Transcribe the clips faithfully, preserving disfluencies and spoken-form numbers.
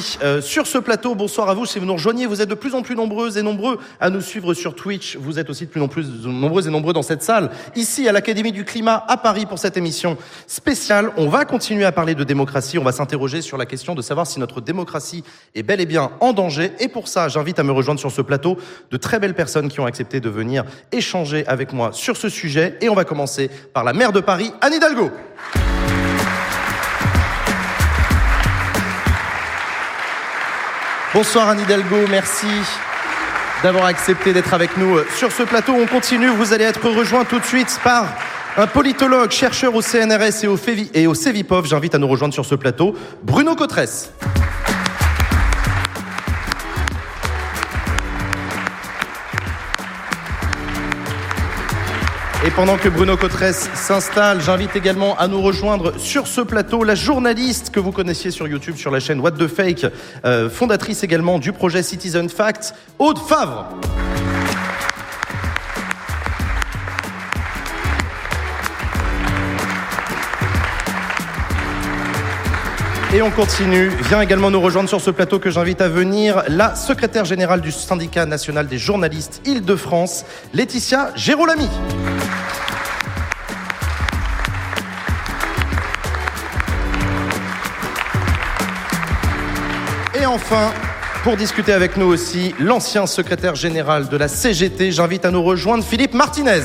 ici euh, sur ce plateau. Bonsoir à vous, si vous nous rejoignez, vous êtes de plus en plus nombreuses et nombreux à nous suivre sur Twitch. Vous êtes aussi de plus en plus nombreuses et nombreux dans cette salle, ici à l'Académie du Climat à Paris pour cette émission spéciale. On va continuer à parler de démocratie, on va s'interroger sur la question de savoir si notre démocratie est bel et bien en danger. Et pour ça, j'invite à me rejoindre sur ce plateau de très belles personnes qui ont accepté de venir échanger avec moi sur ce sujet. Et on va commencer par la maire de Paris, Anne Hidalgo. Bonsoir Anne Hidalgo, merci d'avoir accepté d'être avec nous sur ce plateau. On continue, vous allez être rejoint tout de suite par un politologue, chercheur au C N R S et au, Févi- et au Cevipof. J'invite à nous rejoindre sur ce plateau Bruno Cotresse. Et pendant que Bruno Cotresse s'installe, j'invite également à nous rejoindre sur ce plateau la journaliste que vous connaissiez sur YouTube, sur la chaîne What the Fake, euh, fondatrice également du projet Citizen Fact, Aude Favre. Et on continue. Vient également nous rejoindre sur ce plateau que j'invite à venir la secrétaire générale du syndicat national des journalistes Île-de-France, Laetitia Gérolami. Et enfin, pour discuter avec nous aussi, l'ancien secrétaire général de la C G T, j'invite à nous rejoindre Philippe Martinez.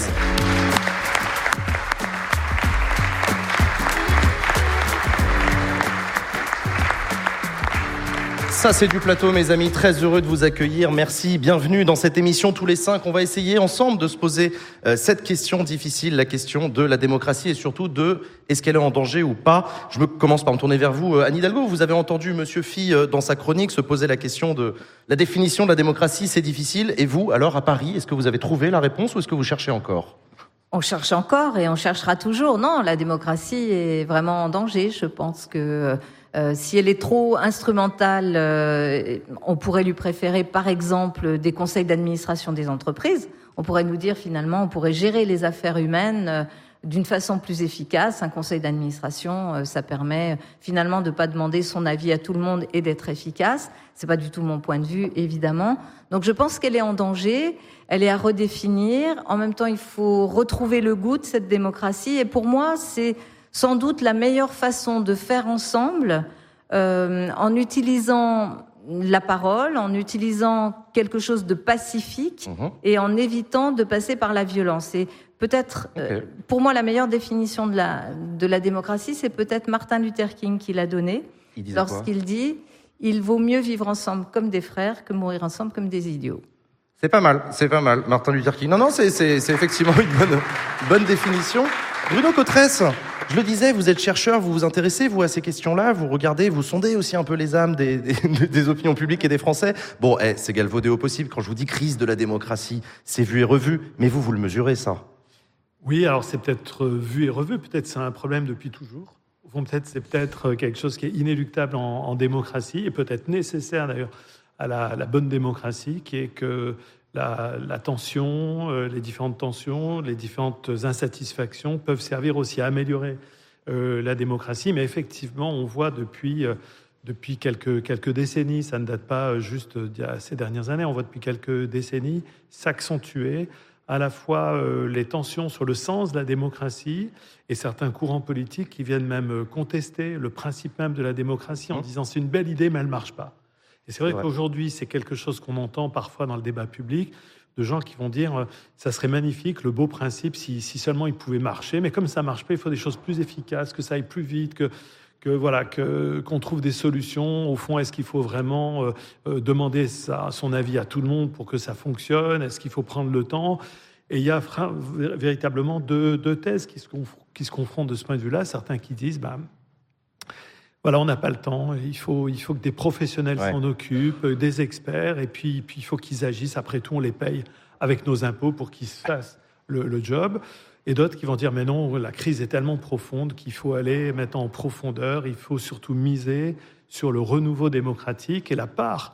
Ça, c'est du plateau, mes amis. Très heureux de vous accueillir. Merci. Bienvenue dans cette émission tous les cinq. On va essayer ensemble de se poser euh, cette question difficile, la question de la démocratie et surtout de est-ce qu'elle est en danger ou pas. Je me commence par me tourner vers vous, euh, Anne Hidalgo. Vous avez entendu Monsieur Fille euh, dans sa chronique se poser la question de la définition de la démocratie. C'est difficile. Et vous, alors à Paris, est-ce que vous avez trouvé la réponse ou est-ce que vous cherchez encore ? On cherche encore et on cherchera toujours. Non, la démocratie est vraiment en danger. Je pense que euh, si elle est trop instrumentale, euh, on pourrait lui préférer, par exemple, des conseils d'administration des entreprises. On pourrait nous dire, finalement, on pourrait gérer les affaires humaines euh, d'une façon plus efficace. Un conseil d'administration, euh, ça permet euh, finalement de pas demander son avis à tout le monde et d'être efficace. C'est pas du tout mon point de vue, évidemment. Donc je pense qu'elle est en danger. Elle est à redéfinir. En même temps, il faut retrouver le goût de cette démocratie. Et pour moi, c'est sans doute la meilleure façon de faire ensemble, euh, en utilisant la parole, en utilisant quelque chose de pacifique mmh. et en évitant de passer par la violence. Et peut-être, okay. euh, pour moi, la meilleure définition de la, de la démocratie, c'est peut-être Martin Luther King qui l'a donnée lorsqu'il dit « Il vaut mieux vivre ensemble comme des frères que mourir ensemble comme des idiots ». C'est pas mal, c'est pas mal, Martin Luther King. Non, non, c'est, c'est, c'est effectivement une bonne, bonne définition. Bruno Cotresse, je le disais, vous êtes chercheur, vous vous intéressez, vous, à ces questions-là, vous regardez, vous sondez aussi un peu les âmes des, des, des opinions publiques et des Français. Bon, eh, c'est galvaudé au possible. Quand je vous dis crise de la démocratie, c'est vu et revu. Mais vous, vous le mesurez, ça? Oui, alors c'est peut-être vu et revu. Peut-être c'est un problème depuis toujours. Au fond, peut-être c'est peut-être quelque chose qui est inéluctable en, en démocratie et peut-être nécessaire, d'ailleurs, à la, la bonne démocratie, qui est que la, la tension, euh, les différentes tensions, les différentes insatisfactions peuvent servir aussi à améliorer euh, la démocratie. Mais effectivement, on voit depuis, euh, depuis quelques, quelques décennies, ça ne date pas juste d'il y a ces dernières années, on voit depuis quelques décennies s'accentuer à la fois euh, les tensions sur le sens de la démocratie et certains courants politiques qui viennent même contester le principe même de la démocratie en disant c'est une belle idée mais elle ne marche pas. Et c'est vrai, c'est vrai qu'aujourd'hui, c'est quelque chose qu'on entend parfois dans le débat public, de gens qui vont dire euh, ça serait magnifique, le beau principe, si, si seulement il pouvait marcher, mais comme ça ne marche pas, il faut des choses plus efficaces, que ça aille plus vite, que, que, voilà, que, qu'on trouve des solutions. Au fond, est-ce qu'il faut vraiment euh, euh, demander ça, son avis à tout le monde pour que ça fonctionne? Est-ce qu'il faut prendre le temps? Et il y a fra- véritablement deux, deux thèses qui se, conf- qui se confrontent de ce point de vue-là. Certains qui disent bah, voilà, on n'a pas le temps, il faut, il faut que des professionnels ouais. s'en occupent, des experts, et puis, puis il faut qu'ils agissent. Après tout, on les paye avec nos impôts pour qu'ils fassent le, le job. Et d'autres qui vont dire, mais non, la crise est tellement profonde qu'il faut aller maintenant en profondeur, il faut surtout miser sur le renouveau démocratique et la part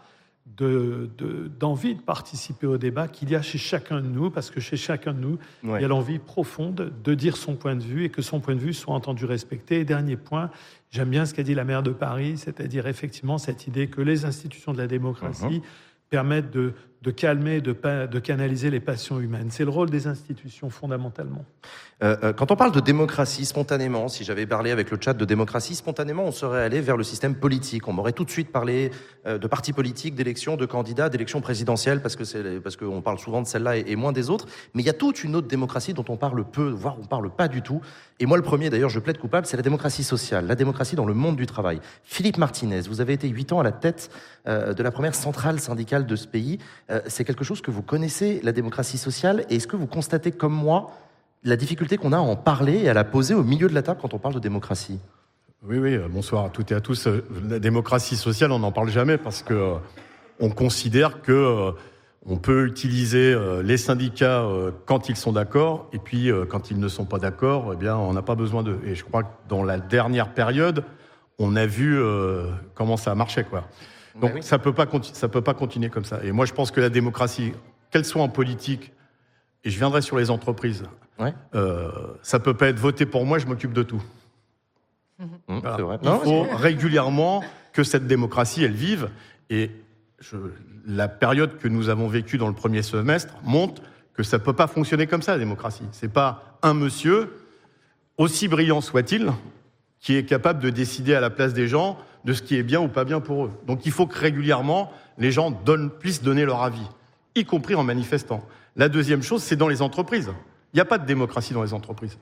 de, de, d'envie de participer au débat qu'il y a chez chacun de nous, parce que chez chacun de nous, ouais. il y a l'envie profonde de dire son point de vue et que son point de vue soit entendu, respecté. Et dernier point, j'aime bien ce qu'a dit la maire de Paris, c'est-à-dire effectivement cette idée que les institutions de la démocratie uh-huh. permettent de, de calmer, de, de canaliser les passions humaines. C'est le rôle des institutions fondamentalement. Euh, euh, quand on parle de démocratie, spontanément, si j'avais parlé avec le chat de démocratie, spontanément, on serait allé vers le système politique. On m'aurait tout de suite parlé euh, de partis politiques, d'élections, de candidats, d'élections présidentielles, parce que c'est parce qu'on parle souvent de celle-là et, et moins des autres. Mais il y a toute une autre démocratie dont on parle peu, voire on parle pas du tout. Et moi, le premier, d'ailleurs, je plaide coupable, c'est la démocratie sociale, la démocratie dans le monde du travail. Philippe Martinez, vous avez été huit ans à la tête euh, de la première centrale syndicale de ce pays. Euh, c'est quelque chose que vous connaissez, la démocratie sociale, et est-ce que vous constatez comme moi la difficulté qu'on a à en parler et à la poser au milieu de la table quand on parle de démocratie? Oui, oui, bonsoir à toutes et à tous. La démocratie sociale, on n'en parle jamais parce que euh, on considère que euh, on peut utiliser euh, les syndicats euh, quand ils sont d'accord, et puis euh, quand ils ne sont pas d'accord, eh bien, on n'a pas besoin d'eux. Et je crois que dans la dernière période, on a vu euh, comment ça marchait, quoi. Donc ben oui. ça peut pas continu- ça peut pas continuer comme ça. Et moi, je pense que la démocratie, qu'elle soit en politique, et je viendrai sur les entreprises, ouais. euh, ça peut pas être voté pour moi, je m'occupe de tout. Mmh. Voilà. C'est vrai. Il non, faut c'est... régulièrement que cette démocratie, elle vive. Et je, la période que nous avons vécue dans le premier semestre montre que ça peut pas fonctionner comme ça, la démocratie. C'est pas un monsieur, aussi brillant soit-il, qui est capable de décider à la place des gens de ce qui est bien ou pas bien pour eux. Donc il faut que régulièrement, les gens donnent, puissent donner leur avis, y compris en manifestant. La deuxième chose, c'est dans les entreprises. Il n'y a pas de démocratie dans les entreprises.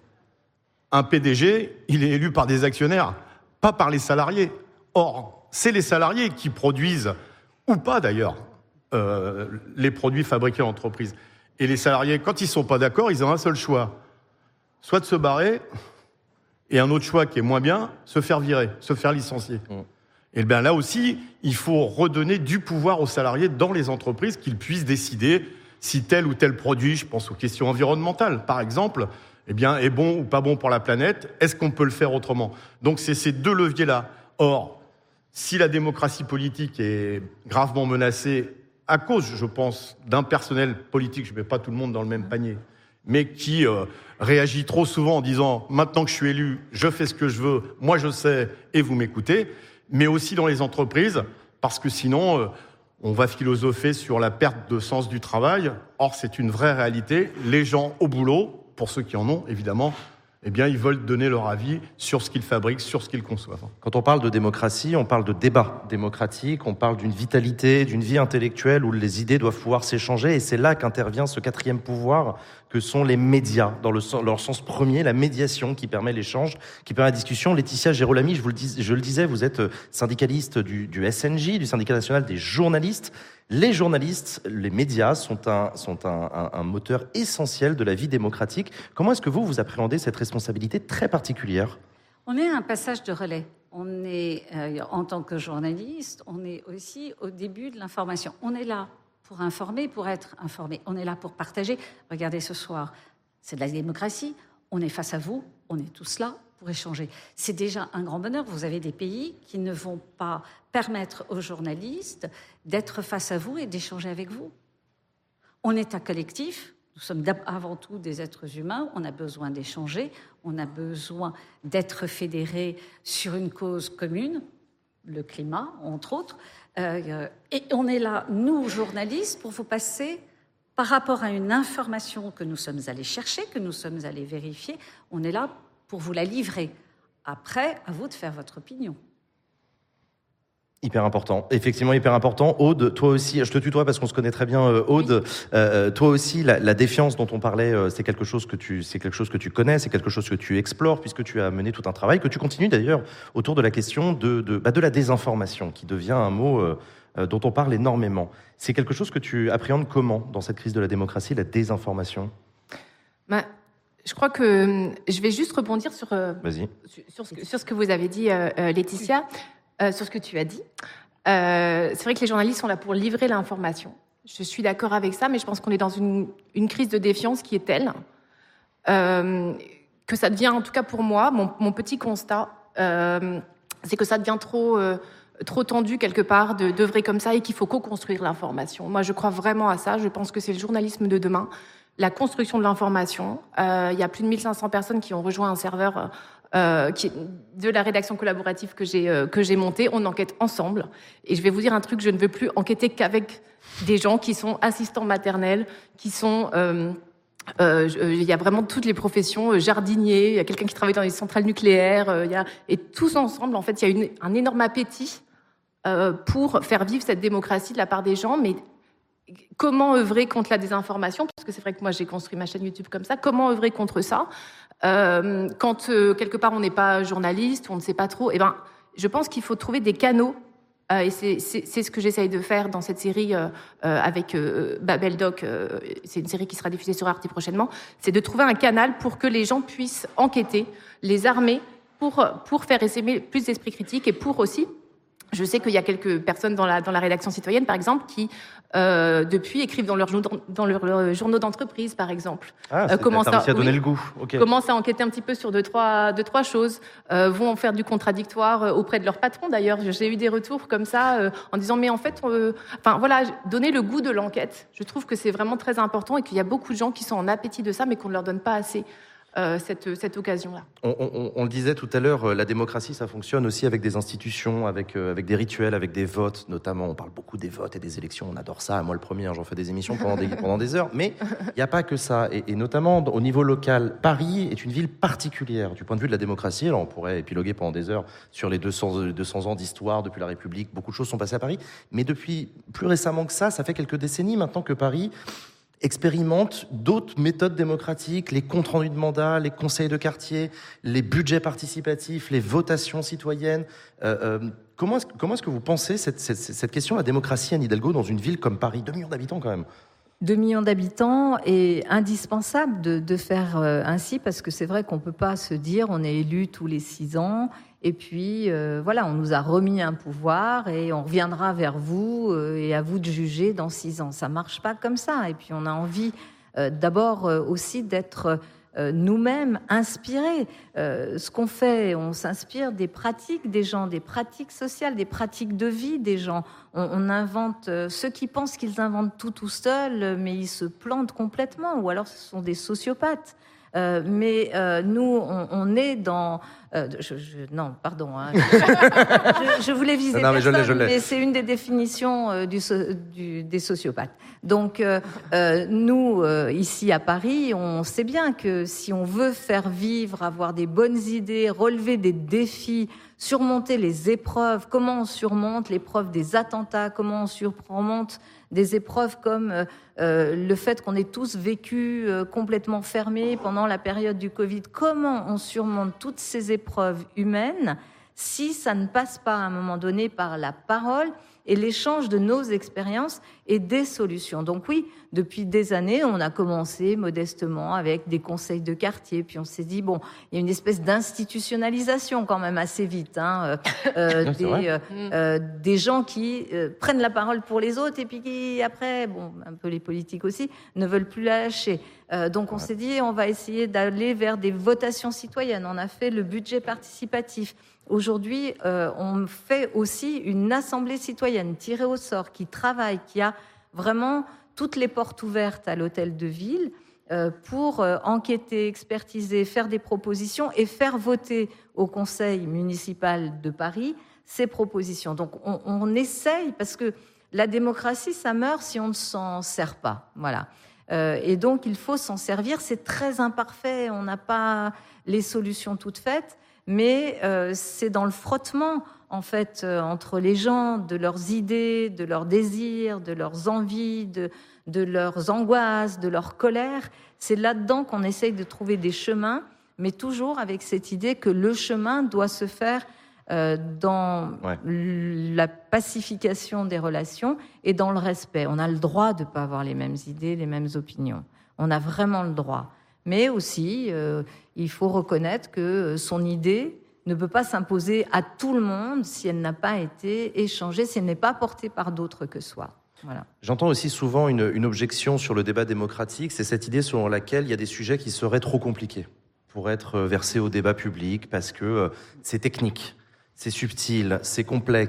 Un P D G, il est élu par des actionnaires, pas par les salariés. Or, c'est les salariés qui produisent, ou pas d'ailleurs, euh, les produits fabriqués en entreprise. Et les salariés, quand ils ne sont pas d'accord, ils ont un seul choix. Soit de se barrer, et un autre choix qui est moins bien, se faire virer, se faire licencier. Mmh. Et bien là aussi, il faut redonner du pouvoir aux salariés dans les entreprises, qu'ils puissent décider si tel ou tel produit, je pense aux questions environnementales, par exemple, eh bien, est bon ou pas bon pour la planète. Est-ce qu'on peut le faire autrement? Donc, c'est ces deux leviers-là. Or, si la démocratie politique est gravement menacée à cause, je pense, d'un personnel politique, je ne mets pas tout le monde dans le même panier, mais qui euh, réagit trop souvent en disant « maintenant que je suis élu, je fais ce que je veux, moi je sais et vous m'écoutez », mais aussi dans les entreprises, parce que sinon... Euh, on va philosopher sur la perte de sens du travail. Or, c'est une vraie réalité. Les gens au boulot, pour ceux qui en ont, évidemment, eh bien, ils veulent donner leur avis sur ce qu'ils fabriquent, sur ce qu'ils conçoivent. Quand on parle de démocratie, on parle de débat démocratique, on parle d'une vitalité, d'une vie intellectuelle où les idées doivent pouvoir s'échanger. Et c'est là qu'intervient ce quatrième pouvoir que sont les médias, dans le, leur sens premier, la médiation qui permet l'échange, qui permet la discussion. Laetitia Gerolami, je, vous le, dis, je le disais, vous êtes syndicaliste du, du S N J, du Syndicat national des journalistes. Les journalistes, les médias sont, un, sont un, un, un moteur essentiel de la vie démocratique. Comment est-ce que vous, vous appréhendez cette responsabilité très particulière? On est à un passage de relais. On est, euh, en tant que journaliste, on est aussi au début de l'information. On est là pour informer, pour être informé. On est là pour partager. Regardez ce soir, c'est de la démocratie. On est face à vous, on est tous là pour échanger. C'est déjà un grand bonheur. Vous avez des pays qui ne vont pas permettre aux journalistes d'être face à vous et d'échanger avec vous. On est un collectif. Nous sommes avant tout des êtres humains. On a besoin d'échanger. On a besoin d'être fédérés sur une cause commune, le climat, entre autres. Euh, et on est là, nous, journalistes, pour vous passer, par rapport à une information que nous sommes allés chercher, que nous sommes allés vérifier, on est là pour vous la livrer. Après, à vous de faire votre opinion. Hyper important, effectivement hyper important. Aude, toi aussi, je te tutoie parce qu'on se connaît très bien. Euh, Aude, oui. euh, toi aussi, la, la défiance dont on parlait, euh, c'est quelque chose que tu, c'est quelque chose que tu connais, c'est quelque chose que tu explores puisque tu as mené tout un travail que tu continues d'ailleurs autour de la question de de, bah, de la désinformation, qui devient un mot euh, dont on parle énormément. C'est quelque chose que tu appréhendes comment dans cette crise de la démocratie, la désinformation? Bah, je crois que je vais juste rebondir sur euh, Vas-y. Sur, sur, ce que, sur ce que vous avez dit, euh, Laetitia. Euh, sur ce que tu as dit. Euh, c'est vrai que les journalistes sont là pour livrer l'information. Je suis d'accord avec ça, mais je pense qu'on est dans une, une crise de défiance qui est telle euh, que ça devient, en tout cas pour moi, mon, mon petit constat, euh, c'est que ça devient trop, euh, trop tendu quelque part de d'œuvrer comme ça et qu'il faut co-construire l'information. Moi, je crois vraiment à ça. Je pense que c'est le journalisme de demain, la construction de l'information. Euh, il y a plus de mille cinq cents personnes qui ont rejoint un serveur euh, qui, de la rédaction collaborative que j'ai euh, que j'ai monté. On enquête ensemble. Et je vais vous dire un truc, je ne veux plus enquêter qu'avec des gens qui sont assistants maternels, qui sont... Euh, Euh, il y a vraiment toutes les professions, jardiniers, il y a quelqu'un qui travaille dans les centrales nucléaires, euh, il y a, et tous ensemble, en fait, il y a une, un énorme appétit euh, pour faire vivre cette démocratie de la part des gens. Mais comment œuvrer contre la désinformation ? Parce que c'est vrai que moi, j'ai construit ma chaîne YouTube comme ça. Comment œuvrer contre ça ? euh, Quand euh, quelque part on n'est pas journaliste, on ne sait pas trop. Eh ben, je pense qu'il faut trouver des canaux. Euh, et c'est, c'est, c'est ce que j'essaye de faire dans cette série euh, euh, avec euh, Babel Doc. Euh, c'est une série qui sera diffusée sur Arte prochainement. C'est de trouver un canal pour que les gens puissent enquêter, les armer pour pour faire essaimer plus d'esprit critique et pour aussi. Je sais qu'il y a quelques personnes dans la dans la rédaction citoyenne, par exemple, qui euh, depuis écrivent dans leurs dans leurs leur journaux d'entreprise, par exemple. Ah, c'est euh, commencent à, à donner oui, le goût. Okay. Commencent à enquêter un petit peu sur deux trois deux trois choses. Euh, vont faire du contradictoire auprès de leur patron. D'ailleurs, j'ai eu des retours comme ça euh, en disant mais en fait, euh, enfin voilà, donner le goût de l'enquête. Je trouve que c'est vraiment très important et qu'il y a beaucoup de gens qui sont en appétit de ça, mais qu'on ne leur donne pas assez. Euh, cette, cette occasion-là. On, on, on le disait tout à l'heure, la démocratie, ça fonctionne aussi avec des institutions, avec, euh, avec des rituels, avec des votes, notamment. On parle beaucoup des votes et des élections, on adore ça. Moi, le premier, hein, j'en fais des émissions pendant des, pendant des heures. Mais il n'y a pas que ça. Et, et notamment, au niveau local, Paris est une ville particulière du point de vue de la démocratie. Alors, on pourrait épiloguer pendant des heures sur les deux cents, deux cents ans d'histoire depuis la République. Beaucoup de choses sont passées à Paris. Mais depuis plus récemment que ça, ça fait quelques décennies maintenant que Paris expérimente d'autres méthodes démocratiques, les comptes rendus de mandat, les conseils de quartier, les budgets participatifs, les votations citoyennes. Euh, euh, comment, est-ce, comment est-ce que vous pensez cette, cette, cette question de la démocratie, Anne Hidalgo, dans une ville comme Paris, deux millions d'habitants quand même? Deux millions d'habitants est indispensable de, de faire euh, ainsi, parce que c'est vrai qu'on ne peut pas se dire on est élu tous les six ans et puis euh, voilà, on nous a remis un pouvoir et on reviendra vers vous euh, et à vous de juger dans six ans. Ça ne marche pas comme ça. Et puis on a envie euh, d'abord euh, aussi d'être euh, nous-mêmes inspirés. Euh, ce qu'on fait, on s'inspire des pratiques des gens, des pratiques sociales, des pratiques de vie des gens. On, on invente, euh, ceux qui pensent qu'ils inventent tout tout seuls, mais ils se plantent complètement, ou alors ce sont des sociopathes. Euh, mais euh, nous, on, on est dans... Euh, je, je, non, pardon. Hein, je, je voulais viser non, mais personne, je l'ai, je l'ai. mais c'est une des définitions euh, du, du, des sociopathes. Donc, euh, euh, nous, euh, ici à Paris, on sait bien que si on veut faire vivre, avoir des bonnes idées, relever des défis, surmonter les épreuves, comment on surmonte l'épreuve des attentats, comment on surmonte des épreuves comme euh, euh, le fait qu'on ait tous vécu euh, complètement fermés pendant la période du Covid. Comment on surmonte toutes ces épreuves humaines si ça ne passe pas à un moment donné par la parole et l'échange de nos expériences et des solutions. Donc oui, depuis des années, on a commencé modestement avec des conseils de quartier, puis on s'est dit, bon, il y a une espèce d'institutionnalisation quand même assez vite, hein, euh, non, des, euh, euh, des gens qui euh, prennent la parole pour les autres et puis qui, après, bon, un peu les politiques aussi, ne veulent plus la lâcher. Euh, donc on ouais. s'est dit, on va essayer d'aller vers des votations citoyennes. On a fait le budget participatif. Aujourd'hui, euh, on fait aussi une assemblée citoyenne tirée au sort, qui travaille, qui a vraiment toutes les portes ouvertes à l'hôtel de ville euh, pour euh, enquêter, expertiser, faire des propositions et faire voter au conseil municipal de Paris ces propositions. Donc on, on essaye, parce que la démocratie, ça meurt si on ne s'en sert pas. Voilà. Euh, et donc il faut s'en servir. C'est très imparfait, on n'a pas les solutions toutes faites. Mais euh, c'est dans le frottement, en fait, euh, entre les gens, de leurs idées, de leurs désirs, de leurs envies, de, de leurs angoisses, de leur colère. C'est là-dedans qu'on essaye de trouver des chemins, mais toujours avec cette idée que le chemin doit se faire euh, dans ouais. la pacification des relations et dans le respect. On a le droit de ne pas avoir les mêmes idées, les mêmes opinions. On a vraiment le droit. Mais aussi, euh, il faut reconnaître que son idée ne peut pas s'imposer à tout le monde si elle n'a pas été échangée, si elle n'est pas portée par d'autres que soi. Voilà. J'entends aussi souvent une, une objection sur le débat démocratique, c'est cette idée selon laquelle il y a des sujets qui seraient trop compliqués pour être versés au débat public parce que c'est technique, c'est subtil, c'est complexe.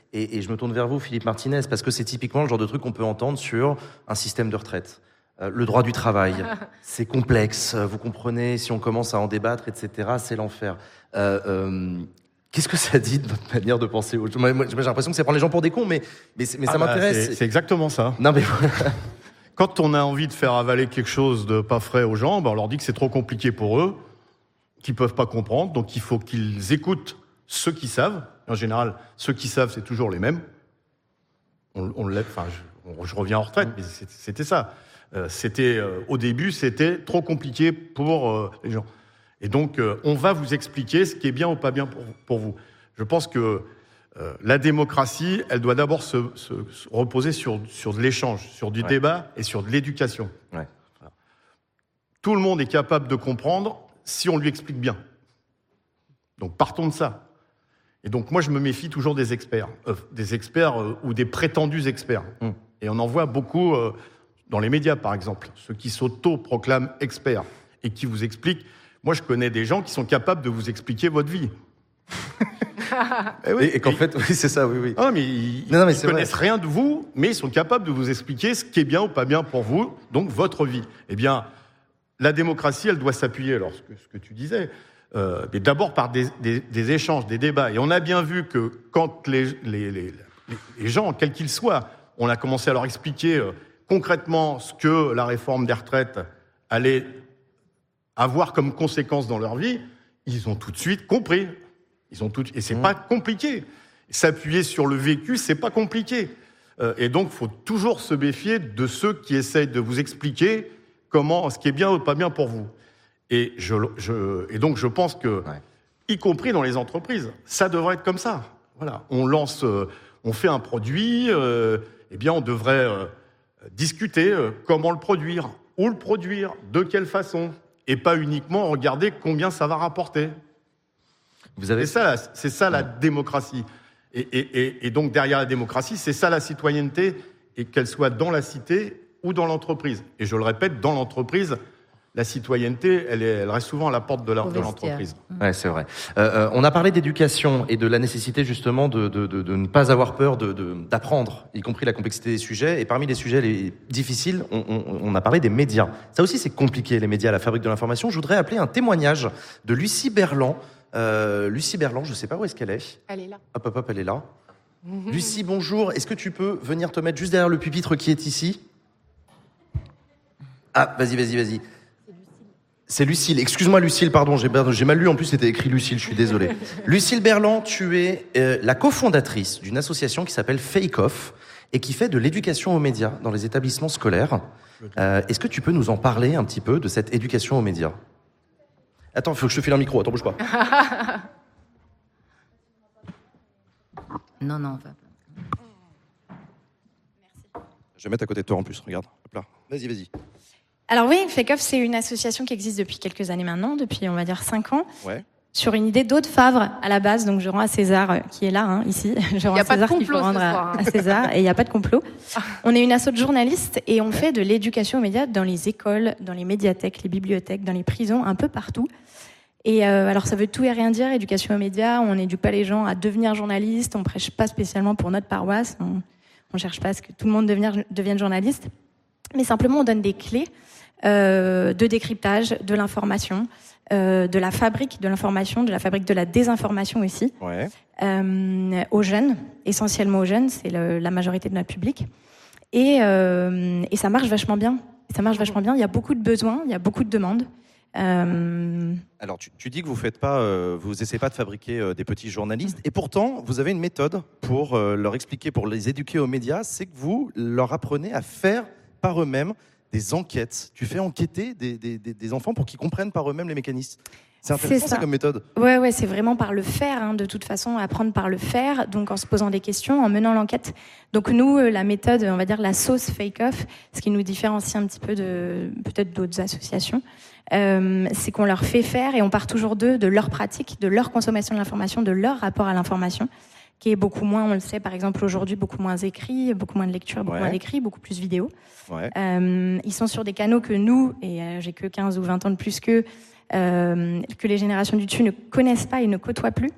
Et, et je me tourne vers vous, Philippe Martinez, parce que c'est typiquement le genre de truc qu'on peut entendre sur un système de retraite. Euh, le droit du travail, c'est complexe, vous comprenez, si on commence à en débattre, et cetera, c'est l'enfer. Euh, euh, qu'est-ce que ça dit de votre manière de penser? Moi, moi, j'ai l'impression que ça prend les gens pour des cons, mais, mais, mais ça ah m'intéresse. Bah, c'est, c'est exactement ça. Non, mais... Quand on a envie de faire avaler quelque chose de pas frais aux gens, ben on leur dit que c'est trop compliqué pour eux, qu'ils peuvent pas comprendre, donc il faut qu'ils écoutent ceux qui savent. En général, ceux qui savent, c'est toujours les mêmes. On, on l'a, enfin, je, on, je reviens en retraite, mais c'était ça. Euh, c'était euh, au début, c'était trop compliqué pour euh, les gens. Et donc, euh, on va vous expliquer ce qui est bien ou pas bien pour, pour vous. Je pense que euh, la démocratie, elle doit d'abord se, se, se reposer sur, sur de l'échange, sur du ouais. débat et sur de l'éducation. Ouais. Voilà. Tout le monde est capable de comprendre si on lui explique bien. Donc, partons de ça. Et donc, moi, je me méfie toujours des experts, euh, des experts euh, ou des prétendus experts. Mmh. Et on en voit beaucoup euh, dans les médias, par exemple, ceux qui s'auto-proclament experts et qui vous expliquent. Moi, je connais des gens qui sont capables de vous expliquer votre vie. et, oui, et, et qu'en et, fait, oui, c'est ça, oui, oui. Ah, mais ils ne connaissent vrai. rien de vous, mais ils sont capables de vous expliquer ce qui est bien ou pas bien pour vous, donc votre vie. Eh bien, la démocratie, elle doit s'appuyer, alors ce que, ce que tu disais, Euh, mais d'abord par des, des, des échanges, des débats. Et on a bien vu que quand les, les, les, les gens, quels qu'ils soient, on a commencé à leur expliquer euh, concrètement ce que la réforme des retraites allait avoir comme conséquence dans leur vie, ils ont tout de suite compris. Ils ont tout, et c'est mmh. pas compliqué. S'appuyer sur le vécu, c'est pas compliqué. Euh, et donc, il faut toujours se méfier de ceux qui essayent de vous expliquer comment, ce qui est bien ou pas bien pour vous. Et, je, je, et donc, je pense que, ouais. y compris dans les entreprises, ça devrait être comme ça. Voilà. On lance, euh, on fait un produit, euh, eh bien, on devrait euh, discuter euh, comment le produire, où le produire, de quelle façon, et pas uniquement regarder combien ça va rapporter. Vous avez... C'est ça, la, c'est ça ouais. la démocratie. Et, et, et, et donc, derrière la démocratie, c'est ça la citoyenneté, et qu'elle soit dans la cité ou dans l'entreprise. Et je le répète, dans l'entreprise, la citoyenneté, elle, est, elle reste souvent à la porte de, la, de l'entreprise. Ouais, c'est vrai. Euh, euh, on a parlé d'éducation et de la nécessité justement de, de, de, de ne pas avoir peur de, de, d'apprendre, y compris la complexité des sujets. Et parmi les sujets les difficiles, on, on, on a parlé des médias. Ça aussi, c'est compliqué, les médias, la fabrique de l'information. Je voudrais appeler un témoignage de Lucie Berland. Euh, Lucie Berland, je ne sais pas où est-ce qu'elle est. Elle est là. Hop, hop, hop, elle est là. Lucie, bonjour. Est-ce que tu peux venir te mettre juste derrière le pupitre qui est ici ? Ah, vas-y, vas-y, vas-y. C'est Lucille. Excuse-moi, Lucille, pardon, j'ai, j'ai mal lu. En plus, c'était écrit Lucille, je suis désolé. Lucille Berland, tu es euh, la cofondatrice d'une association qui s'appelle Fake Off et qui fait de l'éducation aux médias dans les établissements scolaires. Euh, est-ce que tu peux nous en parler un petit peu de cette éducation aux médias ? Attends, il faut que je te file un micro. Attends, bouge pas. Non, non, va. Merci. Je vais mettre à côté de toi en plus. Regarde. Hop là. Vas-y, vas-y. Alors oui, Fake Off, c'est une association qui existe depuis quelques années maintenant, depuis on va dire cinq ans, ouais. sur une idée d'Aude Favre à la base. Donc je rends à César, euh, qui est là, hein, ici. Je rends à César qu'il faut rendre à, à César, et il n'y a pas de complot. On est une asso de journalistes et on ouais. fait de l'éducation aux médias dans les écoles, dans les médiathèques, les bibliothèques, dans les prisons, un peu partout. Et euh, alors ça veut tout et rien dire, éducation aux médias. On n'éduque pas les gens à devenir journalistes, on prêche pas spécialement pour notre paroisse, on, on cherche pas à ce que tout le monde devienne, devienne journaliste, mais simplement on donne des clés. Euh, de décryptage de l'information, euh, de la fabrique de l'information, de la fabrique de la désinformation aussi, ouais. euh, aux jeunes, essentiellement aux jeunes, c'est le, la majorité de notre public, et, euh, et ça marche vachement bien. Ça marche vachement bien. Il y a beaucoup de besoins, il y a beaucoup de demandes. Euh... Alors, tu, tu dis que vous faites pas, euh, vous essayez pas de fabriquer euh, des petits journalistes, et pourtant, vous avez une méthode pour euh, leur expliquer, pour les éduquer aux médias, c'est que vous leur apprenez à faire par eux-mêmes des enquêtes. Tu fais enquêter des, des, des, des enfants pour qu'ils comprennent par eux-mêmes les mécanismes. C'est intéressant, c'est ça, comme méthode. Ouais, ouais, c'est vraiment par le faire, hein, de toute façon, apprendre par le faire, donc en se posant des questions, en menant l'enquête. Donc nous, la méthode, on va dire la sauce Fake Off, ce qui nous différencie un petit peu de peut-être d'autres associations, euh, c'est qu'on leur fait faire et on part toujours d'eux, de leur pratique, de leur consommation de l'information, de leur rapport à l'information, qui est beaucoup moins, on le sait, par exemple, aujourd'hui, beaucoup moins écrit, beaucoup moins de lecture, beaucoup ouais. moins d'écrit, beaucoup plus vidéo. Ouais. Euh, ils sont sur des canaux que nous, et euh, j'ai que quinze ou vingt ans de plus qu'eux, euh, que les générations du dessus ne connaissent pas et ne côtoient plus.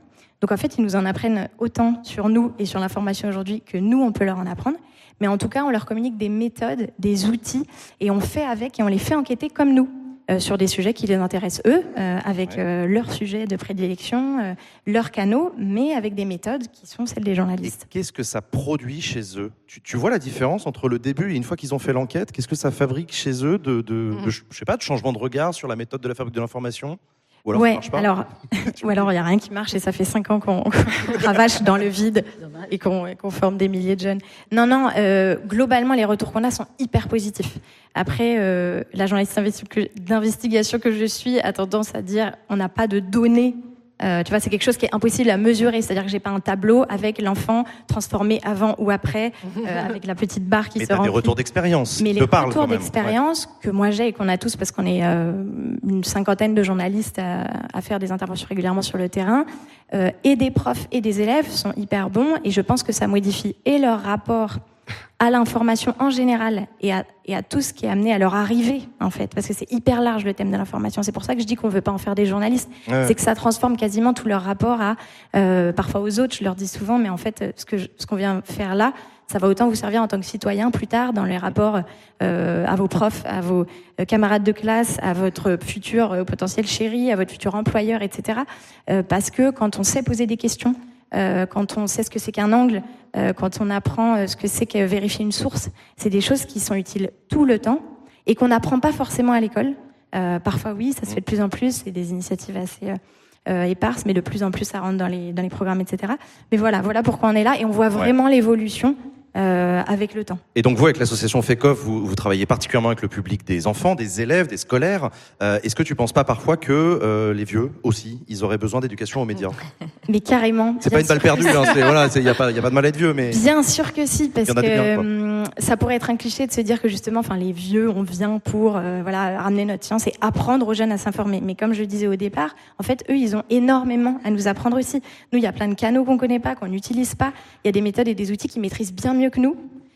Donc en fait, ils nous en apprennent autant sur nous et sur l'information aujourd'hui que nous, on peut leur en apprendre. Mais en tout cas, on leur communique des méthodes, des outils, et on fait avec, et on les fait enquêter comme nous, euh, sur des sujets qui les intéressent eux, euh, avec euh, leurs sujets de prédilection, euh, leurs canaux, mais avec des méthodes qui sont celles des journalistes. Et qu'est-ce que ça produit chez eux ? tu, tu vois la différence entre le début et une fois qu'ils ont fait l'enquête ? Qu'est-ce que ça fabrique chez eux de, de, mmh. de, je sais pas, de changement de regard sur la méthode de la fabrique de l'information ? Ou alors, ouais, ça marche pas. alors, ou alors il y a rien qui marche et ça fait cinq ans qu'on, qu'on cravache dans le vide et qu'on, et qu'on forme des milliers de jeunes. Non, non, euh, globalement les retours qu'on a sont hyper positifs. Après, euh, la journaliste d'investigation que je suis a tendance à dire on n'a pas de données. Euh, tu vois, c'est quelque chose qui est impossible à mesurer. C'est-à-dire que j'ai pas un tableau avec l'enfant transformé avant ou après, euh, avec la petite barre qui mais se remplit. Mais des retours d'expérience. Mais les retours d'expérience ouais. que moi j'ai et qu'on a tous, parce qu'on est euh, une cinquantaine de journalistes à, à faire des interventions régulièrement sur le terrain, euh, et des profs et des élèves sont hyper bons. Et je pense que ça modifie et leur rapport à l'information en général et à, et à tout ce qui est amené à leur arrivée, en fait. Parce que c'est hyper large, le thème de l'information. C'est pour ça que je dis qu'on ne veut pas en faire des journalistes. Ouais. C'est que ça transforme quasiment tout leur rapport à, euh, parfois aux autres, je leur dis souvent, mais en fait, ce, que je, ce qu'on vient faire là, ça va autant vous servir en tant que citoyen plus tard dans les rapports euh, à vos profs, à vos euh, camarades de classe, à votre futur euh, potentiel chéri, à votre futur employeur, et cetera. Euh, parce que quand on sait poser des questions, Euh, quand on sait ce que c'est qu'un angle, euh, quand on apprend euh, ce que c'est que vérifier une source, c'est des choses qui sont utiles tout le temps et qu'on n'apprend pas forcément à l'école. Euh, parfois oui, ça se fait de plus en plus, c'est des initiatives assez euh, euh, éparses, mais de plus en plus ça rentre dans les, dans les programmes, et cetera. Mais voilà, voilà pourquoi on est là et on voit vraiment ouais. l'évolution Euh, avec le temps. Et donc vous, avec l'association FECOF, vous, vous travaillez particulièrement avec le public des enfants, des élèves, des scolaires. Euh, est-ce que tu penses pas parfois que euh, les vieux aussi, ils auraient besoin d'éducation aux médias ? Mais carrément. C'est pas une balle perdue, hein, c'est, voilà, il y a pas, il y a pas de mal à être vieux, mais. Bien sûr que si, parce que bien, ça pourrait être un cliché de se dire que justement, enfin, les vieux, on vient pour euh, voilà ramener notre science et apprendre aux jeunes à s'informer. Mais comme je le disais au départ, en fait, eux, ils ont énormément à nous apprendre aussi. Nous, il y a plein de canaux qu'on connaît pas, qu'on n'utilise pas. Il y a des méthodes et des outils qu'ils maîtrisent bien mieux que nous,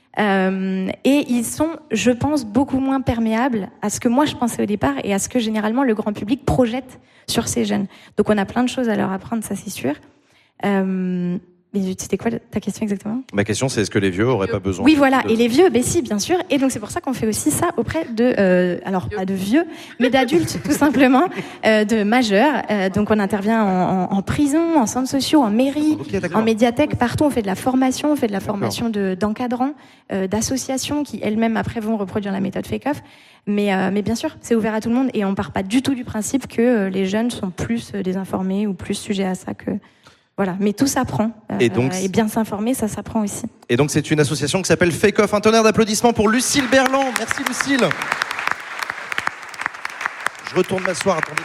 euh, et ils sont, je pense, beaucoup moins perméables à ce que moi je pensais au départ et à ce que généralement le grand public projette sur ces jeunes. Donc on a plein de choses à leur apprendre, ça c'est sûr. Euh, mais c'était quoi ta question exactement ? Ma question, c'est est-ce que les vieux auraient pas besoin ? Oui, voilà. De... Et les vieux, ben si, bien sûr. Et donc c'est pour ça qu'on fait aussi ça auprès de, euh, alors pas de vieux, mais d'adultes tout simplement, euh, de majeurs. Euh, donc on intervient en, en, en prison, en centres sociaux, en mairie, okay, en médiathèque, partout. On fait de la formation, on fait de la formation de, d'encadrants, euh, d'associations qui elles-mêmes après vont reproduire la méthode FECOF. Mais, euh, mais bien sûr, c'est ouvert à tout le monde et on part pas du tout du principe que euh, les jeunes sont plus euh, désinformés ou plus sujets à ça que. Voilà, mais tout s'apprend. Euh, et, donc, et bien s'informer, ça s'apprend aussi. Et donc, c'est une association qui s'appelle FECOF. Un tonnerre d'applaudissements pour Lucille Berland. Merci, Lucille. Je retourne m'asseoir. Attendez.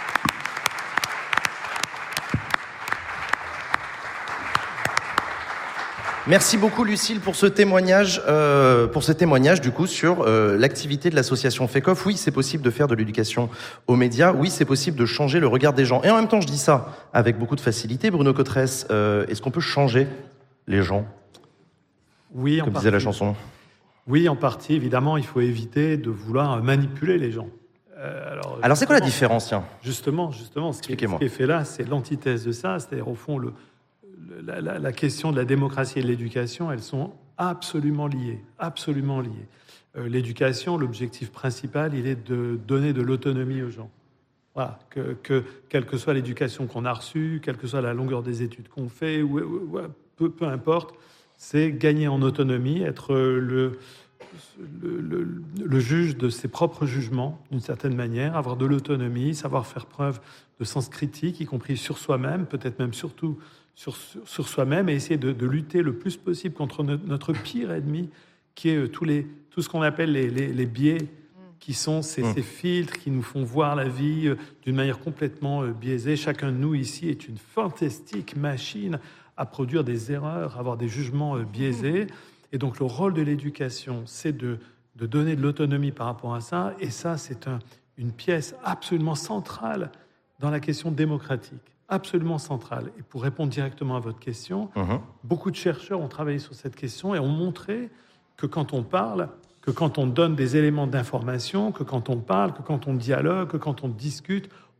Merci beaucoup Lucille pour ce témoignage, euh, pour ce témoignage du coup sur euh, l'activité de l'association FECOF. Oui, c'est possible de faire de l'éducation aux médias. Oui, c'est possible de changer le regard des gens. Et en même temps, je dis ça avec beaucoup de facilité. Bruno Cotresse, euh, est-ce qu'on peut changer les gens ? Oui, en comme partie. disait la chanson. Oui, en partie. Évidemment, il faut éviter de vouloir manipuler les gens. Euh, alors, alors c'est quoi la différence, tiens ? Justement, justement, ce qui, est, ce qui est fait là, c'est l'antithèse de ça. C'est-à-dire au fond le La, la, la question de la démocratie et de l'éducation, elles sont absolument liées, absolument liées. Euh, l'éducation, l'objectif principal, il est de donner de l'autonomie aux gens. Voilà, que, que quelle que soit l'éducation qu'on a reçue, quelle que soit la longueur des études qu'on fait, ou, ou, ou, peu, peu importe, c'est gagner en autonomie, être le, le, le, le juge de ses propres jugements, d'une certaine manière, avoir de l'autonomie, savoir faire preuve de sens critique, y compris sur soi-même, peut-être même surtout Sur, sur, sur soi-même et essayer de, de lutter le plus possible contre notre, notre pire ennemi, qui est tous les, tout ce qu'on appelle les, les, les biais, qui sont ces, mmh. ces filtres qui nous font voir la vie d'une manière complètement biaisée. Chacun de nous ici est une fantastique machine à produire des erreurs, à avoir des jugements biaisés. Et donc le rôle de l'éducation, c'est de, de donner de l'autonomie par rapport à ça. Et ça, c'est un, une pièce absolument centrale dans la question démocratique. Absolument centrale. Et pour répondre directement à votre question, mmh. beaucoup de chercheurs ont travaillé sur cette question et ont montré que quand on parle, que quand on donne des éléments d'information, que quand on parle, que quand on dialogue, que quand on discute,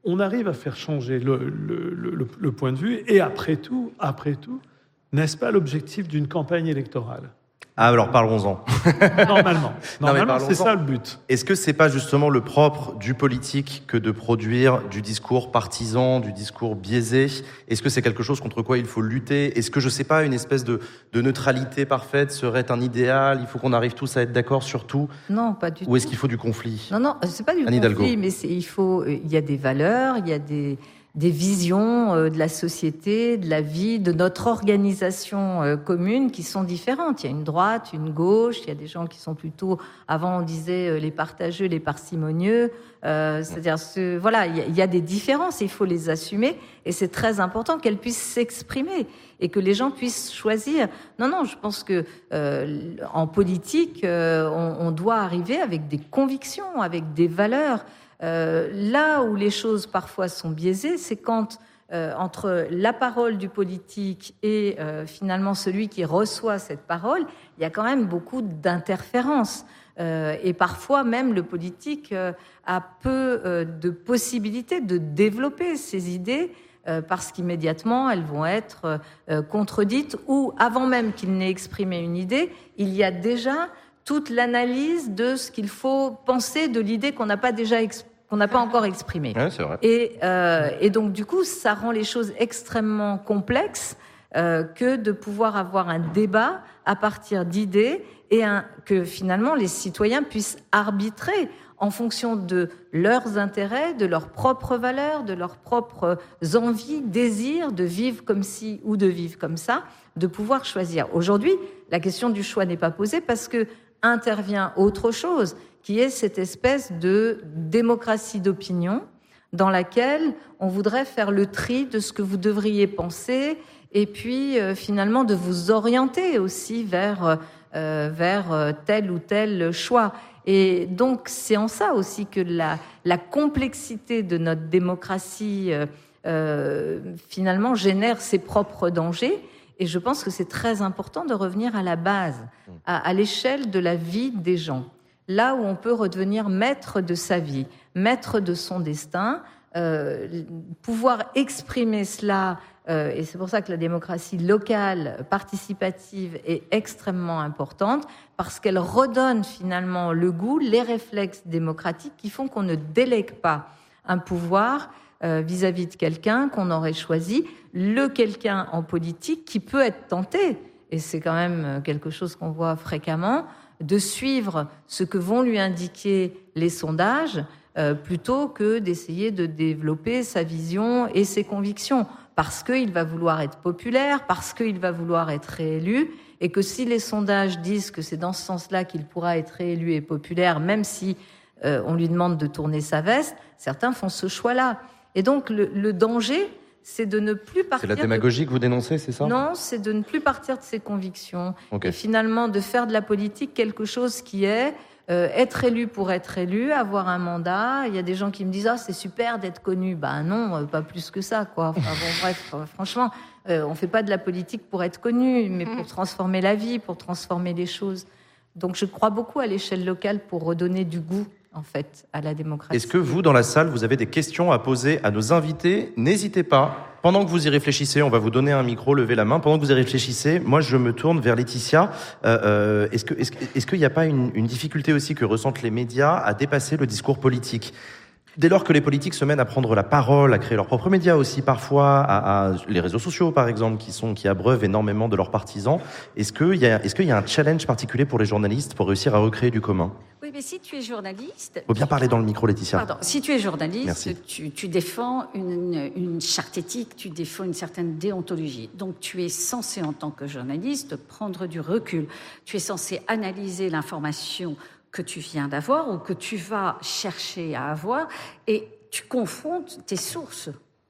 on arrive à faire changer le, le, le, le point de vue. Et après tout, après tout, n'est-ce pas l'objectif d'une campagne électorale ? Ah, alors parlons-en. Normalement, Normalement c'est ça le but. Est-ce que c'est pas justement le propre du politique que de produire du discours partisan, du discours biaisé ? Est-ce que c'est quelque chose contre quoi il faut lutter ? Est-ce que, je sais pas, une espèce de, de neutralité parfaite serait un idéal ? Il faut qu'on arrive tous à être d'accord sur tout ? Non, pas du tout. Ou est-ce qu'il faut du conflit ? Non, non, c'est pas du Anne Hidalgo. conflit, mais c'est, il faut, il y a des valeurs, il y a des... des visions euh, de la société, de la vie, de notre organisation euh, commune qui sont différentes. Il y a une droite, une gauche, il y a des gens qui sont plutôt, avant on disait euh, les partageux, les parcimonieux, euh, c'est-à-dire, ce, voilà, il y, a, il y a des différences et il faut les assumer et c'est très important qu'elles puissent s'exprimer et que les gens puissent choisir. Non, non, je pense que euh, en politique, euh, on, on doit arriver avec des convictions, avec des valeurs. Euh, là où les choses parfois sont biaisées, c'est quand euh, entre la parole du politique et euh, finalement celui qui reçoit cette parole, il y a quand même beaucoup d'interférences. Euh, et parfois même le politique euh, a peu euh, de possibilités de développer ses idées euh, parce qu'immédiatement elles vont être euh, contredites ou avant même qu'il n'ait exprimé une idée, il y a déjà toute l'analyse de ce qu'il faut penser de l'idée qu'on n'a pas déjà exprimée. qu'on n'a pas encore exprimé. Ouais, c'est vrai. Et, euh, et donc, du coup, ça rend les choses extrêmement complexes euh, que de pouvoir avoir un débat à partir d'idées et un, que finalement les citoyens puissent arbitrer en fonction de leurs intérêts, de leurs propres valeurs, de leurs propres envies, désirs de vivre comme ci ou de vivre comme ça, de pouvoir choisir. Aujourd'hui, la question du choix n'est pas posée parce que intervient autre chose, qui est cette espèce de démocratie d'opinion dans laquelle on voudrait faire le tri de ce que vous devriez penser et puis euh, finalement de vous orienter aussi vers, euh, vers tel ou tel choix. Et donc c'est en ça aussi que la, la complexité de notre démocratie euh, euh, finalement génère ses propres dangers. Et je pense que c'est très important de revenir à la base, à, à l'échelle de la vie des gens. Là où on peut redevenir maître de sa vie, maître de son destin, euh, pouvoir exprimer cela, euh, et c'est pour ça que la démocratie locale, participative est extrêmement importante, parce qu'elle redonne finalement le goût, les réflexes démocratiques qui font qu'on ne délègue pas un pouvoir euh, vis-à-vis de quelqu'un qu'on aurait choisi, le quelqu'un en politique qui peut être tenté, et c'est quand même quelque chose qu'on voit fréquemment, de suivre ce que vont lui indiquer les sondages euh, plutôt que d'essayer de développer sa vision et ses convictions, parce qu'il va vouloir être populaire, parce qu'il va vouloir être réélu, et que si les sondages disent que c'est dans ce sens-là qu'il pourra être réélu et populaire, même si euh, on lui demande de tourner sa veste, certains font ce choix-là. Et donc le, le danger, c'est de ne plus partir... C'est la démagogie de... que vous dénoncez, c'est ça ? Non, c'est de ne plus partir de ses convictions. Okay. Et finalement, de faire de la politique quelque chose qui est euh, être élu pour être élu, avoir un mandat. Il y a des gens qui me disent « Ah, c'est super d'être connu ». Ben non, euh, pas plus que ça, quoi. Enfin, bon, bref, euh, franchement, euh, on fait pas de la politique pour être connu, mais pour transformer la vie, pour transformer les choses. Donc je crois beaucoup à l'échelle locale pour redonner du goût, en fait, à la démocratie. Est-ce que vous, dans la salle, vous avez des questions à poser à nos invités ? N'hésitez pas. Pendant que vous y réfléchissez, on va vous donner un micro, levez la main. Pendant que vous y réfléchissez, moi, je me tourne vers Laetitia. Euh, euh, est-ce que, est-ce, est-ce qu'il n'y a pas une, une difficulté aussi que ressentent les médias à dépasser le discours politique ? Dès lors que les politiques se mènent à prendre la parole, à créer leurs propres médias aussi parfois, à, à les réseaux sociaux par exemple, qui sont qui abreuvent énormément de leurs partisans, est-ce qu'il y a est-ce qu'il y a un challenge particulier pour les journalistes pour réussir à recréer du commun ? Oui, mais si tu es journaliste... Faut bien parler dans le micro, Laetitia. Pardon, si tu es journaliste, tu, tu défends une, une charte éthique, tu défends une certaine déontologie. Donc tu es censé, en tant que journaliste, prendre du recul. Tu es censé analyser l'information que tu viens d'avoir ou que tu vas chercher à avoir et tu confrontes tes sources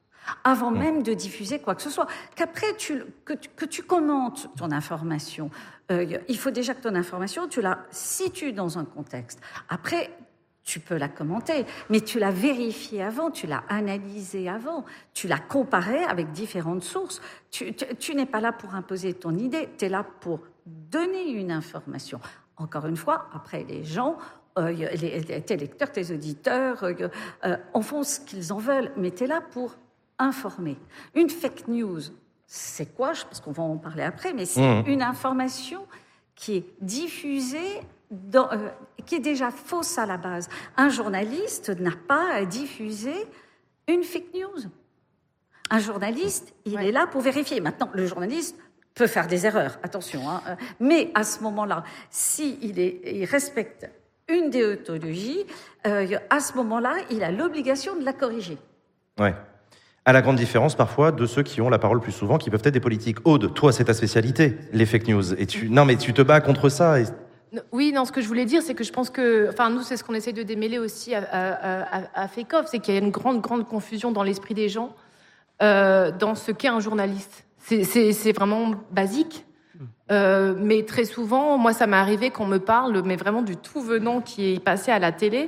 avant même de diffuser quoi que ce soit. Qu'après, tu, que, tu, que tu commentes ton information. Euh, il faut déjà que ton information, tu la situes dans un contexte. Après, tu peux la commenter, mais tu l'as vérifiée avant, tu l'as analysée avant, tu l'as comparée avec différentes sources. Tu, tu, tu n'es pas là pour imposer ton idée, tu es là pour donner une information. Encore une fois, après, les gens euh, les, les, tes lecteurs, tes auditeurs euh, euh, en font ce qu'ils en veulent, mais tu es là pour informer. Une fake news, c'est quoi? Je pense qu'on va en parler après, mais c'est mmh. une information qui est diffusée, dans, euh, qui est déjà fausse à la base. Un journaliste n'a pas à diffuser une fake news. Un journaliste, il ouais. est là pour vérifier. Maintenant, le journaliste peut faire des erreurs, attention. Hein, mais à ce moment-là, s'il est, il respecte une déontologie, euh, à ce moment-là, il a l'obligation de la corriger. Ouais. À la grande différence, parfois, de ceux qui ont la parole plus souvent, qui peuvent être des politiques. Aude, toi, c'est ta spécialité, les fake news. Et tu, non, mais tu te bats contre ça. Et... Oui, non, ce que je voulais dire, c'est que je pense que, enfin, nous, c'est ce qu'on essaie de démêler aussi à, à, à, à Fake Off, c'est qu'il y a une grande, grande confusion dans l'esprit des gens euh, dans ce qu'est un journaliste. C'est, c'est, c'est vraiment basique. Euh, mais très souvent, moi, ça m'est arrivé qu'on me parle, mais vraiment du tout venant qui est passé à la télé.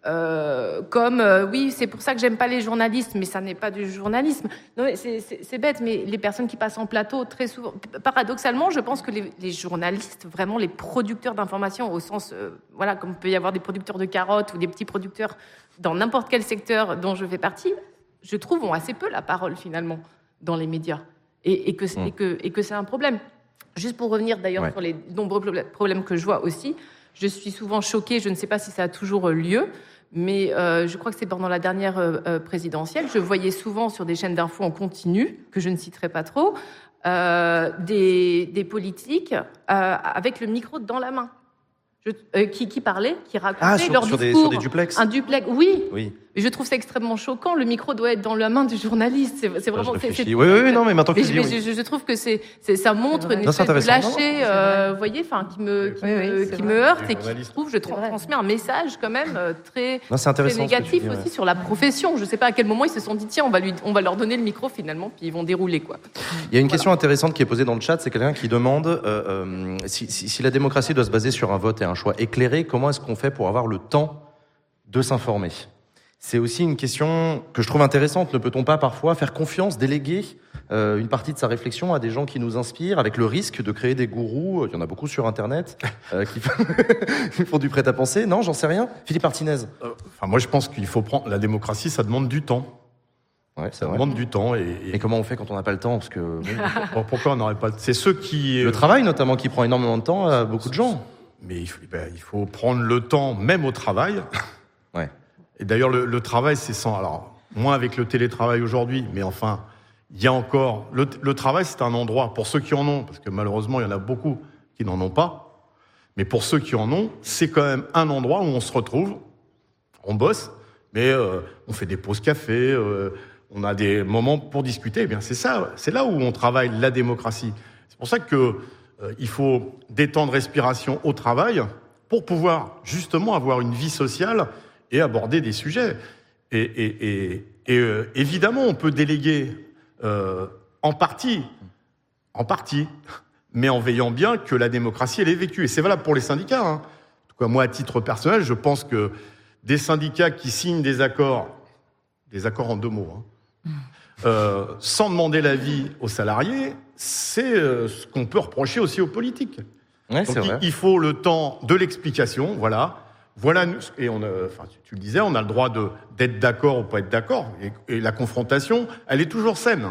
Euh, comme euh, oui, c'est pour ça que j'aime pas les journalistes, mais ça n'est pas du journalisme. Non, mais c'est, c'est, c'est bête, mais les personnes qui passent en plateau, très souvent, paradoxalement, je pense que les, les journalistes, vraiment les producteurs d'informations, au sens, euh, voilà, comme il peut y avoir des producteurs de carottes ou des petits producteurs dans n'importe quel secteur dont je fais partie, je trouve ont assez peu la parole finalement dans les médias, et, et que mmh. et que et que c'est un problème. Juste pour revenir d'ailleurs ouais. sur les nombreux problèmes que je vois aussi, je suis souvent choquée. Je ne sais pas si ça a toujours lieu. Mais euh, je crois que c'est pendant la dernière euh, présidentielle, je voyais souvent sur des chaînes d'infos en continu, que je ne citerai pas trop, euh, des, des politiques euh, avec le micro dans la main, je, euh, qui, qui parlaient, qui racontaient ah, sur, leur sur discours. Des, sur des duplex. Un duplex, oui. oui. Je trouve ça extrêmement choquant. Le micro doit être dans la main du journaliste. C'est, c'est vraiment. C'est, c'est... Oui, oui, oui, non, mais maintenant que mais tu je, dis, oui. je, je trouve que c'est, c'est ça montre une non, espèce de lâcher, euh, vous voyez, enfin, qui me, qui, oui, me, oui, qui me heurte et qui, je trouve, je tra- transmets un message quand même euh, très, non, très négatif dis, aussi ouais. sur la profession. Je ne sais pas à quel moment ils se sont dit tiens, on va lui, on va leur donner le micro finalement, puis ils vont dérouler quoi. Il y a une voilà. question intéressante qui est posée dans le chat. C'est quelqu'un qui demande euh, euh, si, si, si la démocratie doit se baser sur un vote et un choix éclairé, comment est-ce qu'on fait pour avoir le temps de s'informer? C'est aussi une question que je trouve intéressante. Ne peut-on pas parfois faire confiance, déléguer euh, une partie de sa réflexion à des gens qui nous inspirent, avec le risque de créer des gourous? Il y en a beaucoup sur Internet euh, qui font du prêt-à-penser. Non, j'en sais rien. Philippe Martinez. Euh, enfin, moi, je pense qu'il faut prendre la démocratie. Ça demande du temps. Ouais, c'est ça vrai. demande du temps. Et, et... et comment on fait quand on n'a pas le temps? Parce que bon, pourquoi on n'aurait pas? C'est ceux qui le travail notamment qui prend énormément de temps à beaucoup de gens. Mais il faut, ben, il faut prendre le temps, même au travail. Ouais. Et d'ailleurs, le, le travail, c'est sans... Alors, moins avec le télétravail aujourd'hui, mais enfin, il y a encore... Le, le travail, c'est un endroit, pour ceux qui en ont, parce que malheureusement, il y en a beaucoup qui n'en ont pas, mais pour ceux qui en ont, c'est quand même un endroit où on se retrouve, on bosse, mais euh, on fait des pauses café, euh, on a des moments pour discuter. Eh bien, c'est ça, c'est là où on travaille la démocratie. C'est pour ça que euh, il faut des temps de respiration au travail pour pouvoir justement avoir une vie sociale et aborder des sujets. Et, et, et, et euh, évidemment, on peut déléguer euh, en partie, en partie, mais en veillant bien que la démocratie, elle est vécue. Et c'est valable pour les syndicats. Hein. En tout cas, moi, à titre personnel, je pense que des syndicats qui signent des accords, des accords en deux mots, hein, euh, sans demander l'avis aux salariés, c'est euh, ce qu'on peut reprocher aussi aux politiques. Ouais, Donc, c'est vrai. il, il faut le temps de l'explication, voilà. Voilà, et on a, enfin, tu le disais, on a le droit de, d'être d'accord ou pas être d'accord. Et, et la confrontation, elle est toujours saine.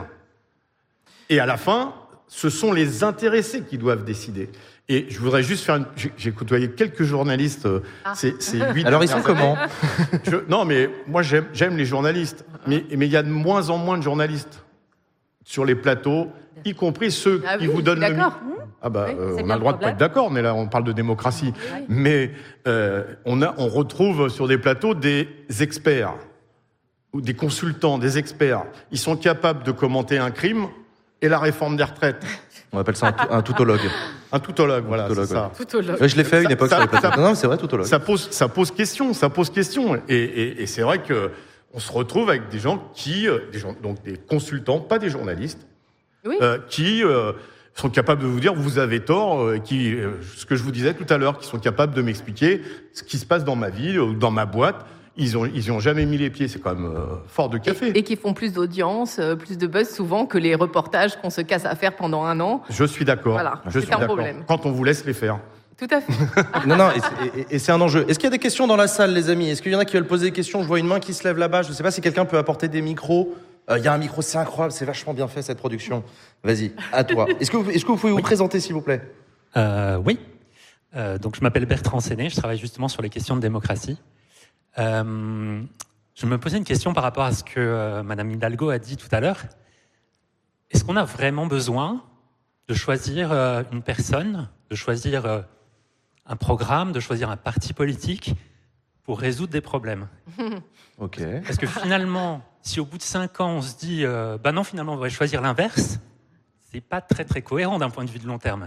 Et à la fin, ce sont les intéressés qui doivent décider. Et je voudrais juste faire une... J'ai, j'ai côtoyé quelques journalistes. Ah. C'est, c'est huit Alors, ils sont comment? je, Non, mais moi, j'aime, j'aime les journalistes. Mais, mais il y a de moins en moins de journalistes sur les plateaux, y compris ceux ah qui oui, vous donnent d'accord. le micro. Ah bah, oui, euh, on a le droit de pas être d'accord, mais là, on parle de démocratie. Oui. Mais euh, on, a, on retrouve sur des plateaux des experts, ou des consultants, des experts. Ils sont capables de commenter un crime et la réforme des retraites. On appelle ça un, un toutologue. Un toutologue, voilà, toutologue, c'est ouais. ça. Toutologue. Ouais, je l'ai fait à une époque ça, sur les plateaux. Ça, non, c'est vrai, toutologue. Ça pose, ça pose question, ça pose question. Et, et, et c'est vrai que on se retrouve avec des gens qui, des gens, donc des consultants, pas des journalistes, oui. euh, qui... Euh, sont capables de vous dire vous avez tort, euh, qui, euh, ce que je vous disais tout à l'heure, qui sont capables de m'expliquer ce qui se passe dans ma ville ou dans ma boîte. Ils ont, ils y ont jamais mis les pieds, c'est quand même euh, fort de café. Et, et qui font plus d'audience, euh, plus de buzz souvent que les reportages qu'on se casse à faire pendant un an. Je suis d'accord. Voilà, je c'est suis un d'accord. problème. Quand on vous laisse les faire. Tout à fait. Non, non, et c'est, et, et c'est un enjeu. Est-ce qu'il y a des questions dans la salle, les amis? Est-ce qu'il y en a qui veulent poser des questions? Je vois une main qui se lève là-bas. Je ne sais pas si quelqu'un peut apporter des micros. Il euh, y a un micro, c'est incroyable, c'est vachement bien fait cette production. Vas-y, à toi. Est-ce que vous, est-ce que vous pouvez oui. vous présenter, s'il vous plaît? euh, Oui. Euh, donc, je m'appelle Bertrand Séné, je travaille justement sur les questions de démocratie. Euh, je me posais une question par rapport à ce que euh, Madame Hidalgo a dit tout à l'heure. Est-ce qu'on a vraiment besoin de choisir euh, une personne, de choisir euh, un programme, de choisir un parti politique pour résoudre des problèmes? Ok. Parce que finalement, si au bout de cinq ans, on se dit euh, bah non, finalement, on va choisir l'inverse, c'est pas très très cohérent d'un point de vue de long terme.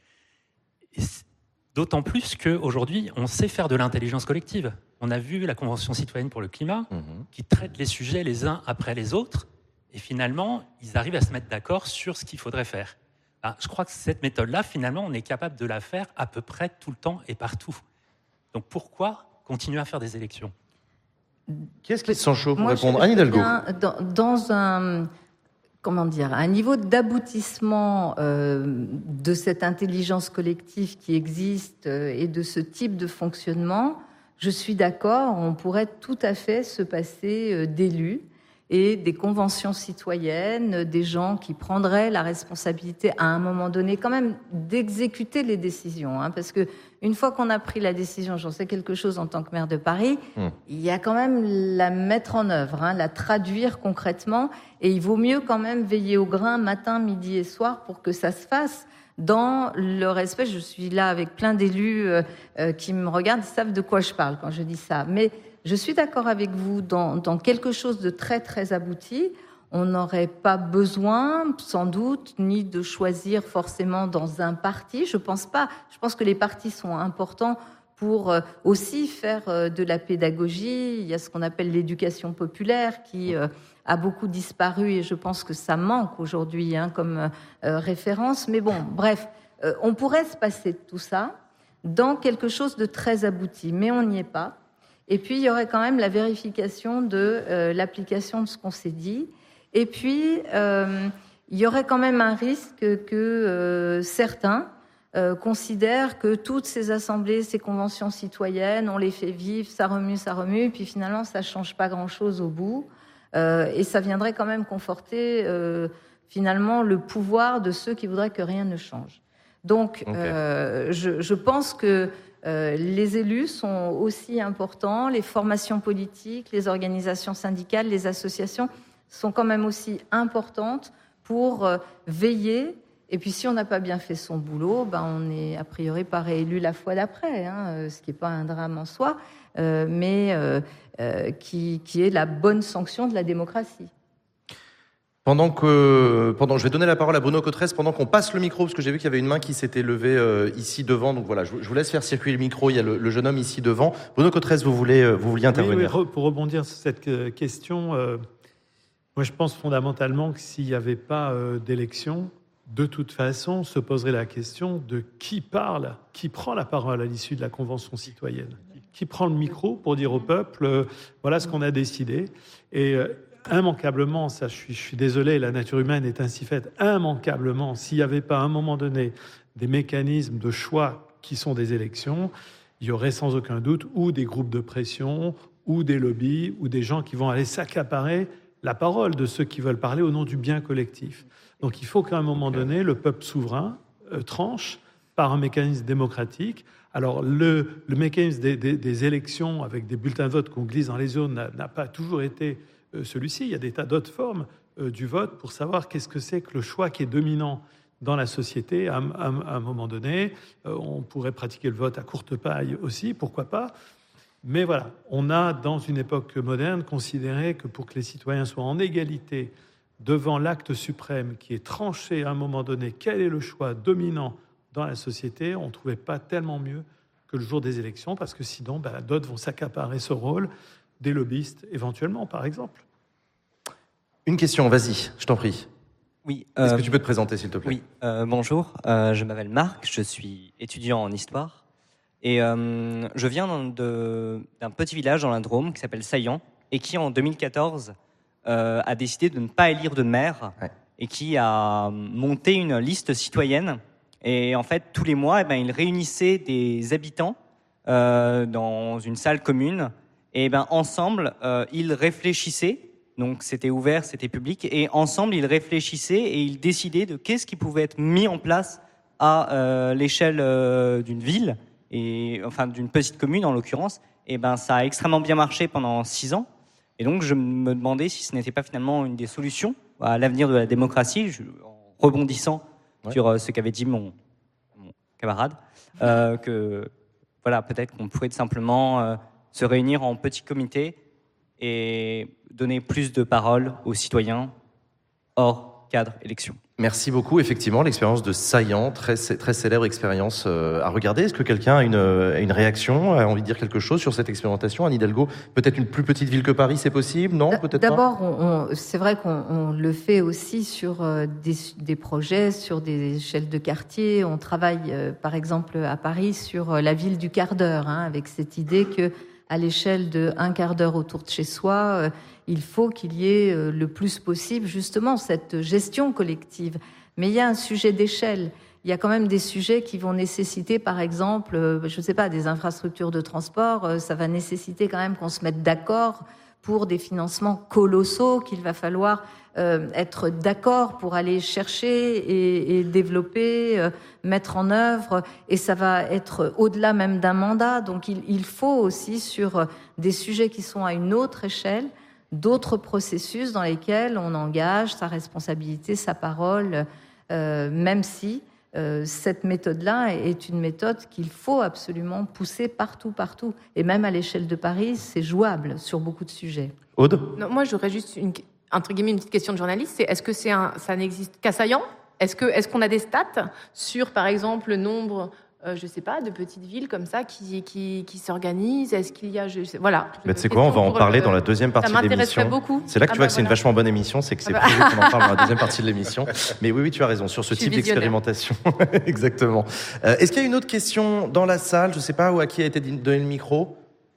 Et d'autant plus qu'aujourd'hui, on sait faire de l'intelligence collective. On a vu la Convention citoyenne pour le climat, mmh. qui traite les sujets les uns après les autres, et finalement, ils arrivent à se mettre d'accord sur ce qu'il faudrait faire. Ben, je crois que cette méthode-là, finalement, on est capable de la faire à peu près tout le temps et partout. Donc pourquoi continuer à faire des élections? Qui est-ce qui se sent chaud pour Moi, répondre? Anne Hidalgo. Dans, dans un, comment dire, un niveau d'aboutissement euh, de cette intelligence collective qui existe euh, et de ce type de fonctionnement, je suis d'accord, on pourrait tout à fait se passer euh, d'élus et des conventions citoyennes, des gens qui prendraient la responsabilité à un moment donné quand même d'exécuter les décisions. Hein, parce que une fois qu'on a pris la décision, j'en sais quelque chose en tant que maire de Paris, mmh. il y a quand même la mettre en œuvre, hein, la traduire concrètement, et il vaut mieux quand même veiller au grain matin, midi et soir pour que ça se fasse dans le respect. Je suis là avec plein d'élus euh, euh, qui me regardent, ils savent de quoi je parle quand je dis ça. Mais je suis d'accord avec vous, dans, dans quelque chose de très très abouti, on n'aurait pas besoin, sans doute, ni de choisir forcément dans un parti. Je pense pas. Je pense que les partis sont importants pour euh, aussi faire euh, de la pédagogie. Il y a ce qu'on appelle l'éducation populaire qui euh, a beaucoup disparu et je pense que ça manque aujourd'hui hein, comme euh, référence. Mais bon, bref, euh, on pourrait se passer de tout ça dans quelque chose de très abouti, mais on n'y est pas. Et puis, il y aurait quand même la vérification de euh, l'application de ce qu'on s'est dit. Et puis, euh, il y aurait quand même un risque que euh, certains euh, considèrent que toutes ces assemblées, ces conventions citoyennes, on les fait vivre, ça remue, ça remue, puis finalement, ça ne change pas grand-chose au bout. Euh, et ça viendrait quand même conforter, euh, finalement, le pouvoir de ceux qui voudraient que rien ne change. Donc, okay. euh, je, je pense que Euh, les élus sont aussi importants, les formations politiques, les organisations syndicales, les associations sont quand même aussi importantes pour euh, veiller. Et puis si on n'a pas bien fait son boulot, ben on est a priori pas réélu la fois d'après, hein, ce qui n'est pas un drame en soi, euh, mais euh, euh, qui, qui est la bonne sanction de la démocratie. Pendant que, pendant, je vais donner la parole à Bruno Cotresse pendant qu'on passe le micro, parce que j'ai vu qu'il y avait une main qui s'était levée euh, ici devant. Donc voilà, je, je vous laisse faire circuler le micro. Il y a le, le jeune homme ici devant. Bruno Cotresse, vous voulez, vous vouliez intervenir? Oui, oui, pour rebondir sur cette question, euh, moi je pense fondamentalement que s'il n'y avait pas euh, d'élection, de toute façon, se poserait la question de qui parle, qui prend la parole à l'issue de la Convention citoyenne, qui prend le micro pour dire au peuple, euh, voilà ce qu'on a décidé. Et euh, immanquablement, ça, je suis, je suis désolé, la nature humaine est ainsi faite, immanquablement, s'il n'y avait pas à un moment donné des mécanismes de choix qui sont des élections, il y aurait sans aucun doute ou des groupes de pression, ou des lobbies, ou des gens qui vont aller s'accaparer la parole de ceux qui veulent parler au nom du bien collectif. Donc il faut qu'à un moment donné, le peuple souverain euh, tranche par un mécanisme démocratique. Alors le, le mécanisme des, des, des élections avec des bulletins de vote qu'on glisse dans les urnes n'a, n'a pas toujours été euh, celui-ci. Il y a des tas d'autres formes euh, du vote pour savoir qu'est-ce que c'est que le choix qui est dominant dans la société. À, à, à un moment donné, euh, on pourrait pratiquer le vote à courte paille aussi, pourquoi pas. Mais voilà, on a dans une époque moderne considéré que pour que les citoyens soient en égalité devant l'acte suprême qui est tranché à un moment donné, quel est le choix dominant dans la société, on ne trouvait pas tellement mieux que le jour des élections, parce que sinon, ben, d'autres vont s'accaparer ce rôle, des lobbyistes éventuellement, par exemple. Une question, vas-y, je t'en prie. Oui. Euh, Est-ce que tu peux te présenter, s'il te plaît? Oui, euh, bonjour, euh, je m'appelle Marc, je suis étudiant en histoire, et euh, je viens de, d'un petit village dans la Drôme qui s'appelle Saillant, et qui, en deux mille quatorze, Euh, a décidé de ne pas élire de maire, ouais. et qui a monté une liste citoyenne Et en fait, tous les mois, eh ben, il réunissait des habitants euh, dans une salle commune. Et ben, ensemble, euh, ils réfléchissaient. Donc, c'était ouvert, c'était public. Et ensemble, ils réfléchissaient et ils décidaient de qu'est-ce qui pouvait être mis en place à euh, l'échelle euh, d'une ville, et enfin d'une petite commune en l'occurrence. Et ben, ça a extrêmement bien marché pendant six ans. Et donc, je me demandais si ce n'était pas finalement une des solutions à l'avenir de la démocratie, je, en rebondissant ouais. sur euh, ce qu'avait dit mon, mon camarade, euh, que voilà, peut-être qu'on pourrait simplement euh, se réunir en petits comités et donner plus de parole aux citoyens hors cadre élection. Merci beaucoup. Effectivement, l'expérience de Saillant, très, très célèbre expérience à regarder. Est-ce que quelqu'un a une, une réaction, a envie de dire quelque chose sur cette expérimentation? Anne Hidalgo, peut-être une plus petite ville que Paris, c'est possible? Non, peut-être pas. D'abord, on, on, c'est vrai qu'on on le fait aussi sur des, des projets, sur des échelles de quartier. On travaille, euh, par exemple, à Paris, sur la ville du quart d'heure, hein, avec cette idée que, à l'échelle de un quart d'heure autour de chez soi, euh, il faut qu'il y ait euh, le plus possible justement cette gestion collective. Mais il y a un sujet d'échelle. Il y a quand même des sujets qui vont nécessiter, par exemple, euh, je ne sais pas, des infrastructures de transport. Euh, ça va nécessiter quand même qu'on se mette d'accord pour des financements colossaux qu'il va falloir euh, être d'accord pour aller chercher et, et développer, euh, mettre en œuvre. Et ça va être au-delà même d'un mandat. Donc il, il faut aussi, sur des sujets qui sont à une autre échelle, d'autres processus dans lesquels on engage sa responsabilité, sa parole, euh, même si euh, cette méthode-là est une méthode qu'il faut absolument pousser partout, partout. Et même à l'échelle de Paris, c'est jouable sur beaucoup de sujets. Aude ? Non, moi, j'aurais juste une, entre guillemets, une petite question de journaliste. C'est est-ce que c'est un, ça n'existe qu'à Saillant ? Est-ce que, est-ce qu'on a des stats sur, par exemple, le nombre Euh, je sais pas, de petites villes comme ça qui, qui, qui s'organisent? Est-ce qu'il y a... Je sais, voilà. Mais tu sais quoi, on va en parler le, dans la deuxième partie de l'émission. Beaucoup. C'est là que ah tu bah vois que c'est voilà. une vachement bonne émission, c'est que c'est ah bah. prévu qu'on en parle dans la deuxième partie de l'émission. Mais oui, oui, tu as raison, sur ce type d'expérimentation. Exactement. Euh, est-ce qu'il y a une autre question dans la salle? Je sais pas, ou à qui a été donné le micro?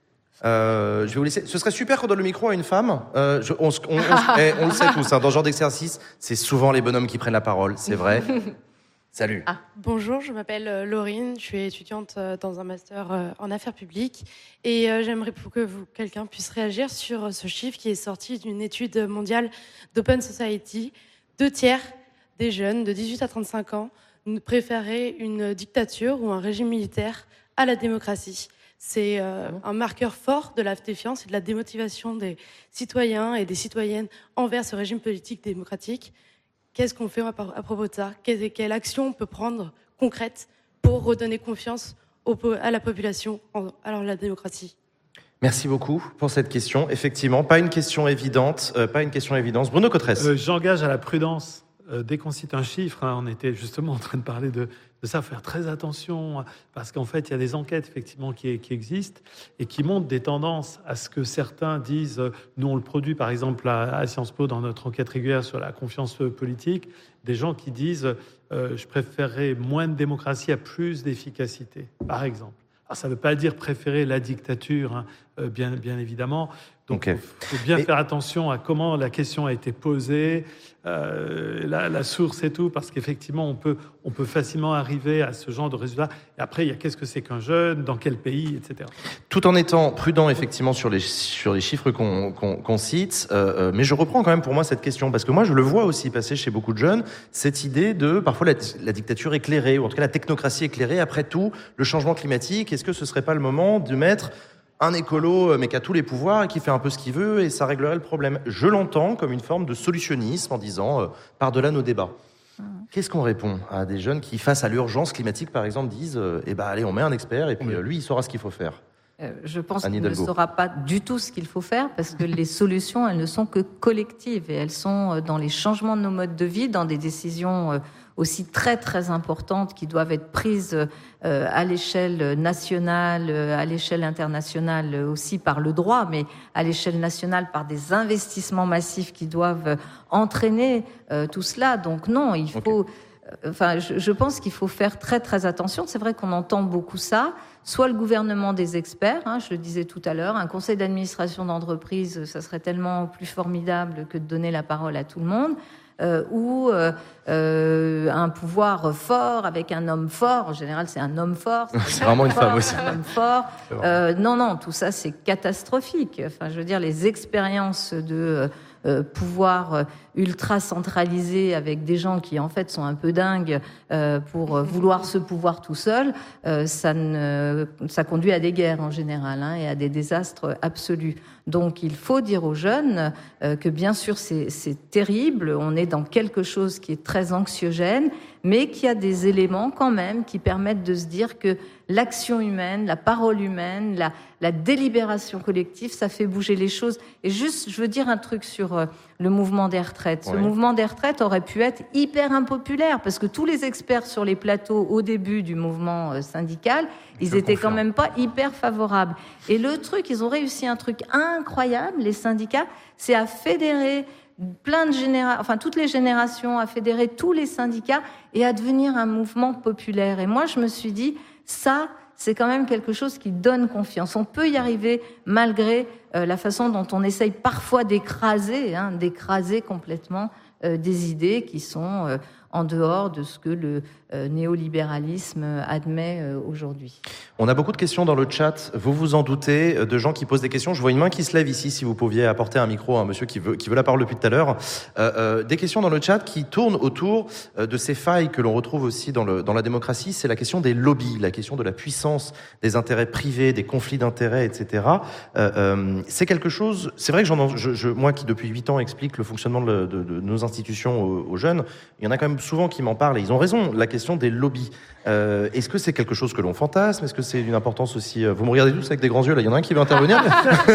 Euh, je vais vous laisser. Ce serait super qu'on donne le micro à une femme. Euh, je, on, on, on, eh, on le sait tous, hein, dans ce genre d'exercice, c'est souvent les bonhommes qui prennent la parole, c'est vrai. Salut. Ah, bonjour, je m'appelle euh, Laurine, je suis étudiante euh, dans un master euh, en affaires publiques et euh, j'aimerais pour que vous, quelqu'un puisse réagir sur euh, ce chiffre qui est sorti d'une étude mondiale d'Open Society. Deux tiers des jeunes de dix-huit à trente-cinq ans préféraient une dictature ou un régime militaire à la démocratie. C'est euh, un marqueur fort de la défiance et de la démotivation des citoyens et des citoyennes envers ce régime politique démocratique. Qu'est-ce qu'on fait à propos de ça? Quelle, quelle action on peut prendre concrète pour redonner confiance au, à la population en alors la démocratie? Merci beaucoup pour cette question. Effectivement, pas une question évidente, euh, pas une question évidente. Bruno Cotresse. Euh, j'engage à la prudence. Euh, dès qu'on cite un chiffre, hein, on était justement en train de parler de, de ça, faire très attention, parce qu'en fait, il y a des enquêtes effectivement qui, qui existent et qui montrent des tendances à ce que certains disent. Euh, nous, on le produit par exemple à, à Sciences Po dans notre enquête régulière sur la confiance politique. Des gens qui disent euh, je préférerais moins de démocratie à plus d'efficacité, par exemple. Alors, ça ne veut pas dire préférer la dictature, hein, euh, bien, bien évidemment. Donc, il okay. faut, faut bien Mais... faire attention à comment la question a été posée, euh, la, la source et tout, parce qu'effectivement, on peut, on peut facilement arriver à ce genre de résultat. Et après, il y a qu'est-ce que c'est qu'un jeune, dans quel pays, et cetera. Tout en étant prudent, effectivement, sur les, sur les chiffres qu'on, qu'on, qu'on cite, euh, mais je reprends quand même pour moi cette question, parce que moi, je le vois aussi passer chez beaucoup de jeunes, cette idée de, parfois, la, la dictature éclairée, ou en tout cas la technocratie éclairée. Après tout, le changement climatique, est-ce que ce serait pas le moment de mettre un écolo, mais qui a tous les pouvoirs et qui fait un peu ce qu'il veut et ça réglerait le problème? Je l'entends comme une forme de solutionnisme en disant euh, par-delà nos débats. Mmh. Qu'est-ce qu'on répond à des jeunes qui, face à l'urgence climatique, par exemple, disent euh, eh ben, allez, on met un expert et puis euh, lui, il saura ce qu'il faut faire? euh, Je pense qu'il ne saura pas du tout ce qu'il faut faire parce que les solutions, elles ne sont que collectives et elles sont dans les changements de nos modes de vie, dans des décisions euh, aussi très très importantes qui doivent être prises euh, à l'échelle nationale, euh, à l'échelle internationale aussi par le droit, mais à l'échelle nationale par des investissements massifs qui doivent entraîner euh, tout cela. Donc non, il faut... Okay. Euh, enfin, je, je pense qu'il faut faire très très attention. C'est vrai qu'on entend beaucoup ça. Soit le gouvernement des experts, hein, je le disais tout à l'heure, un conseil d'administration d'entreprise, ça serait tellement plus formidable que de donner la parole à tout le monde. euh, où euh, euh, un pouvoir fort avec un homme fort, en général c'est un homme fort. C'est, c'est vraiment une fort, femme aussi. Un homme fort. Euh, non, non, tout ça c'est catastrophique. Enfin, je veux dire, les expériences de euh, pouvoir ultra centralisé avec des gens qui en fait sont un peu dingues euh, pour vouloir ce pouvoir tout seul, euh, ça, ne, ça conduit à des guerres en général hein, et à des désastres absolus. Donc il faut dire aux jeunes euh, que bien sûr c'est, c'est terrible, on est dans quelque chose qui est très anxiogène, mais qu'il y a des éléments quand même qui permettent de se dire que l'action humaine, la parole humaine, la, la délibération collective, ça fait bouger les choses. Et juste, je veux dire un truc sur euh, le mouvement des retraites. Ce oui. mouvement des retraites aurait pu être hyper impopulaire parce que tous les experts sur les plateaux au début du mouvement euh, syndical, ils je étaient confirme. Quand même pas hyper favorables. Et le truc, ils ont réussi un truc incroyable, les syndicats, c'est à fédérer plein de générations, enfin toutes les générations, à fédérer tous les syndicats et à devenir un mouvement populaire. Et moi, je me suis dit, ça, c'est quand même quelque chose qui donne confiance. On peut y arriver malgré euh, la façon dont on essaye parfois d'écraser, hein, d'écraser complètement euh, des idées qui sont euh, en dehors de ce que le euh, néolibéralisme admet euh, aujourd'hui. On a beaucoup de questions dans le chat, vous vous en doutez, de gens qui posent des questions. Je vois une main qui se lève ici, si vous pouviez apporter un micro à un monsieur qui veut, qui veut la parole depuis tout à l'heure. Euh, euh, des questions dans le chat qui tournent autour euh, de ces failles que l'on retrouve aussi dans, le, dans la démocratie. C'est la question des lobbies, la question de la puissance, des intérêts privés, des conflits d'intérêts, et cetera. Euh, euh, c'est quelque chose, c'est vrai que j'en, je, je, moi qui depuis huit ans explique le fonctionnement de, de, de nos institutions aux, aux jeunes, il y en a quand même souvent qui m'en parlent et ils ont raison, la question des lobbies. Euh, est-ce que c'est quelque chose que l'on fantasme? Est-ce que c'est d'une importance aussi... Vous me regardez tous avec des grands yeux, là, il y en a un qui veut intervenir.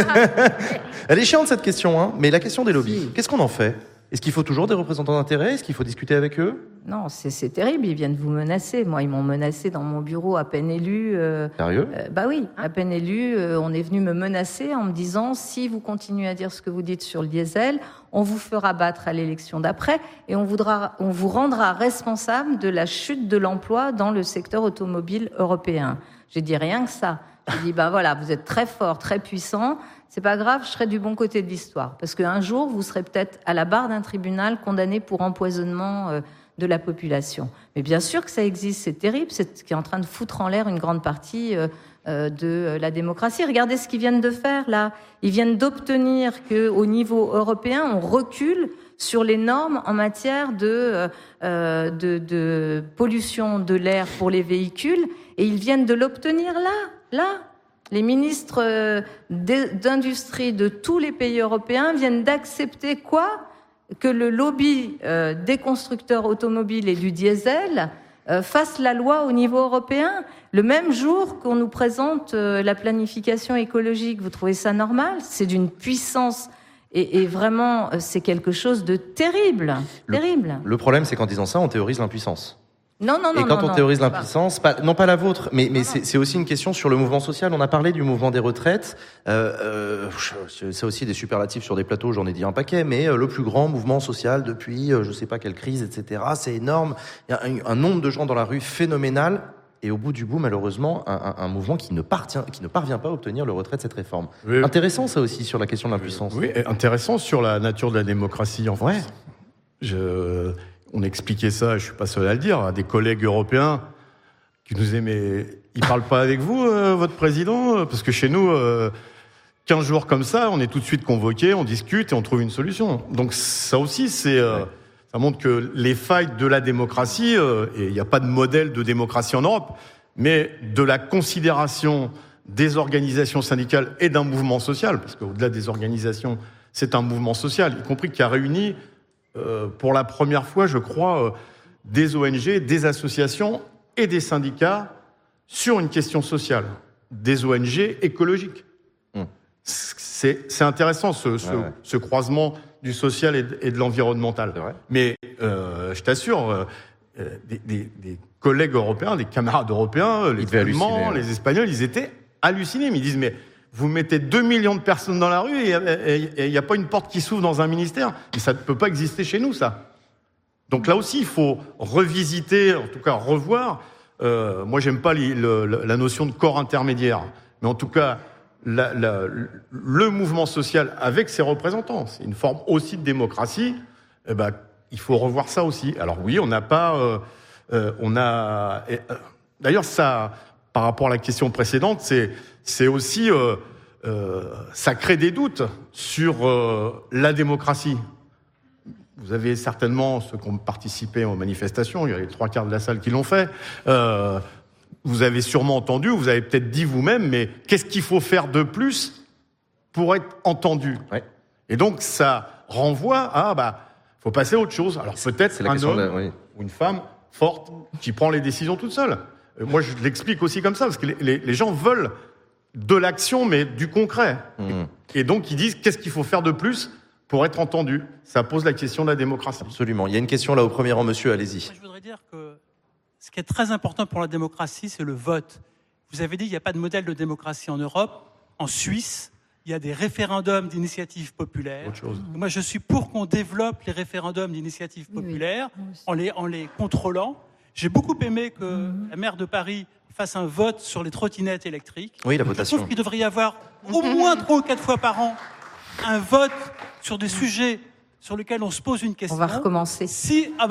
Elle est chiante cette question, hein, mais la question des lobbies, si. Qu'est-ce qu'on en fait? Est-ce qu'il faut toujours des représentants d'intérêt? Est-ce qu'il faut discuter avec eux? Non, c'est, c'est terrible, ils viennent vous menacer. Moi, ils m'ont menacé dans mon bureau à peine élu. Euh, Sérieux euh, Bah oui, à peine élu, euh, on est venu me menacer en me disant, si vous continuez à dire ce que vous dites sur le diesel, on vous fera battre à l'élection d'après et on, voudra, on vous rendra responsable de la chute de l'emploi dans le secteur automobile européen. J'ai dit rien que ça. J'ai dit, ben voilà, vous êtes très fort, très puissant, c'est pas grave, je serai du bon côté de l'histoire. Parce qu'un jour, vous serez peut-être à la barre d'un tribunal condamné pour empoisonnement euh, de la population. Mais bien sûr que ça existe, c'est terrible, c'est ce qui est en train de foutre en l'air une grande partie euh, euh, de la démocratie. Regardez ce qu'ils viennent de faire, là. Ils viennent d'obtenir qu'au niveau européen, on recule sur les normes en matière de, euh, de, de pollution de l'air pour les véhicules. Et ils viennent de l'obtenir là, là. Les ministres euh, d'industrie de tous les pays européens viennent d'accepter quoi? Que le lobby euh, des constructeurs automobiles et du diesel euh, fasse la loi au niveau européen. Le même jour qu'on nous présente euh, la planification écologique, vous trouvez ça normal? C'est d'une puissance... Et, et vraiment, c'est quelque chose de terrible, le, terrible. Le problème, c'est qu'en disant ça, on théorise l'impuissance. Non, non, non. Et quand non, on théorise non, l'impuissance, pas, non pas la vôtre, mais, mais c'est, c'est aussi une question sur le mouvement social. On a parlé du mouvement des retraites. Euh, euh, c'est aussi des superlatifs sur des plateaux, j'en ai dit un paquet, mais euh, le plus grand mouvement social depuis, euh, je sais pas quelle crise, et cetera. C'est énorme. Il y a un, un nombre de gens dans la rue phénoménal. Et au bout du bout, malheureusement, un, un, un mouvement qui ne, partient, qui ne parvient pas à obtenir le retrait de cette réforme. Oui. Intéressant, ça aussi, sur la question de l'impuissance. Oui, intéressant sur la nature de la démocratie en France. Ouais. Je, on expliquait ça, je suis pas seul à le dire, à des collègues européens qui nous disaient, mais il parle pas avec vous, euh, votre président? Parce que chez nous, euh, quinze jours comme ça, on est tout de suite convoqués, on discute et on trouve une solution. Donc ça aussi, c'est... Euh, ouais. Ça montre que les failles de la démocratie, euh, et il n'y a pas de modèle de démocratie en Europe, mais de la considération des organisations syndicales et d'un mouvement social, parce qu'au-delà des organisations, c'est un mouvement social, y compris qui a réuni, euh, pour la première fois, je crois, euh, des O N G, des associations et des syndicats sur une question sociale, des O N G écologiques. Mmh. C'est, c'est intéressant, ce, ce, ouais, ouais. ce croisement du social et de, et de l'environnemental. Mais euh, je t'assure, euh, des, des, des collègues européens, des camarades européens, les Allemands, les Espagnols, ils étaient hallucinés. Mais ils disent, mais vous mettez deux millions de personnes dans la rue et il n'y a pas une porte qui s'ouvre dans un ministère. Mais ça ne peut pas exister chez nous, ça. Donc là aussi, il faut revisiter, en tout cas revoir. Euh, moi, j'aime pas les, le, la notion de corps intermédiaire. Mais en tout cas... La, la, le mouvement social avec ses représentants, c'est une forme aussi de démocratie, eh ben, il faut revoir ça aussi. Alors oui, on n'a pas... Euh, euh, on a... Euh, d'ailleurs, ça, par rapport à la question précédente, c'est, c'est aussi... Euh, euh, ça crée des doutes sur euh, la démocratie. Vous avez certainement, ceux qui ont participé aux manifestations, il y a les trois quarts de la salle qui l'ont fait, euh, vous avez sûrement entendu, vous avez peut-être dit vous-même, mais qu'est-ce qu'il faut faire de plus pour être entendu ? Ouais. Et donc, ça renvoie à, bah, faut passer à autre chose. Alors peut-être c'est un homme la, oui. ou une femme forte qui prend les décisions toute seule. Moi, je l'explique aussi comme ça, parce que les, les, les gens veulent de l'action, mais du concret. Mmh. Et donc, ils disent, qu'est-ce qu'il faut faire de plus pour être entendu ? Ça pose la question de la démocratie. Absolument. Il y a une question là au premier rang, monsieur, allez-y. Moi, je voudrais dire que ce qui est très important pour la démocratie, c'est le vote. Vous avez dit qu'il n'y a pas de modèle de démocratie en Europe. En Suisse, il y a des référendums d'initiative populaire. Moi, je suis pour qu'on développe les référendums d'initiative populaire oui, en, les, en les contrôlant. J'ai beaucoup aimé que mmh. la maire de Paris fasse un vote sur les trottinettes électriques. Oui, la votation. Je trouve qu'il devrait y avoir au moins trois ou quatre fois par an un vote sur des sujets sur lesquels on se pose une question. On va recommencer. Si, ah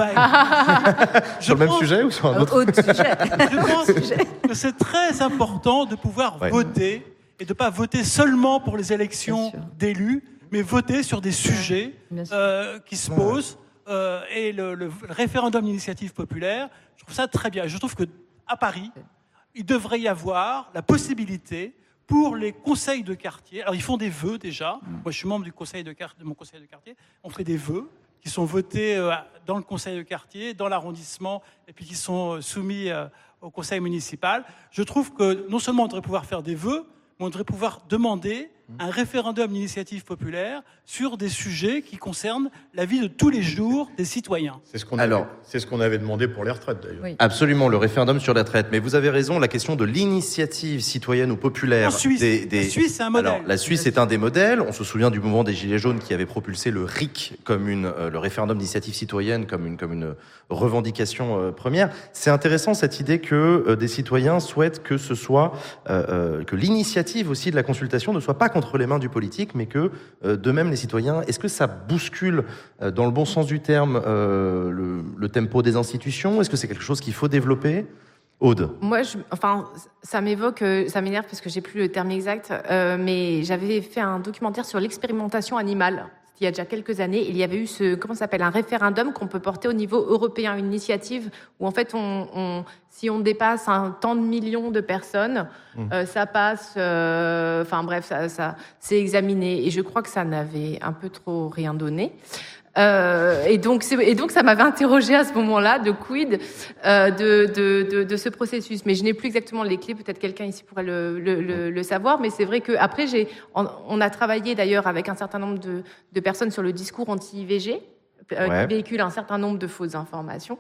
bah, sur le même sujet ou sur un autre, autre sujet. Je pense que c'est très important de pouvoir ouais. voter et de ne pas voter seulement pour les élections d'élus, mais voter sur des sujets euh, qui se posent. Euh, et le, le, le référendum d'initiative populaire, je trouve ça très bien. Je trouve qu'à Paris, il devrait y avoir la possibilité pour les conseils de quartier. Alors, ils font des vœux déjà. Moi, je suis membre du conseil de, de mon conseil de quartier. On fait des vœux qui sont votés euh, dans le conseil de quartier, dans l'arrondissement, et puis qui sont soumis euh, au conseil municipal. Je trouve que non seulement on devrait pouvoir faire des vœux, mais on devrait pouvoir demander un référendum d'initiative populaire sur des sujets qui concernent la vie de tous les jours des citoyens. C'est ce qu'on avait, Alors, c'est ce qu'on avait demandé pour les retraites, d'ailleurs. Oui. Absolument, le référendum sur la retraite. Mais vous avez raison, la question de l'initiative citoyenne ou populaire... En Suisse, des, des... la Suisse, c'est un modèle. Alors, la Suisse est un des modèles. On se souvient du mouvement des Gilets jaunes qui avait propulsé le R I C, comme une, euh, le référendum d'initiative citoyenne, comme une, comme une revendication euh, première. C'est intéressant, cette idée que euh, des citoyens souhaitent que ce soit... Euh, euh, que l'initiative aussi de la consultation ne soit pas contre les mains du politique, mais que, euh, de même, les citoyens... Est-ce que ça bouscule, euh, dans le bon sens du terme, euh, le, le tempo des institutions ? Est-ce que c'est quelque chose qu'il faut développer ? Aude. Moi, je, enfin, ça m'évoque, ça m'énerve parce que j'ai plus le terme exact, euh, mais j'avais fait un documentaire sur l'expérimentation animale. Il y a déjà quelques années, il y avait eu ce, comment ça s'appelle, un référendum qu'on peut porter au niveau européen, une initiative où en fait, on, on, si on dépasse un tant de millions de personnes, mmh. euh, ça passe, euh, enfin bref, ça, ça, c'est examiné. Et je crois que ça n'avait un peu trop rien donné. Euh, et donc, c'est, et donc, ça m'avait interrogée à ce moment-là de quid euh, de, de, de, de ce processus. Mais je n'ai plus exactement les clés. Peut-être quelqu'un ici pourrait le, le, le, le savoir. Mais c'est vrai que après, j'ai, on, on a travaillé d'ailleurs avec un certain nombre de, de personnes sur le discours anti-I V G, euh, ouais. qui véhicule un certain nombre de fausses informations.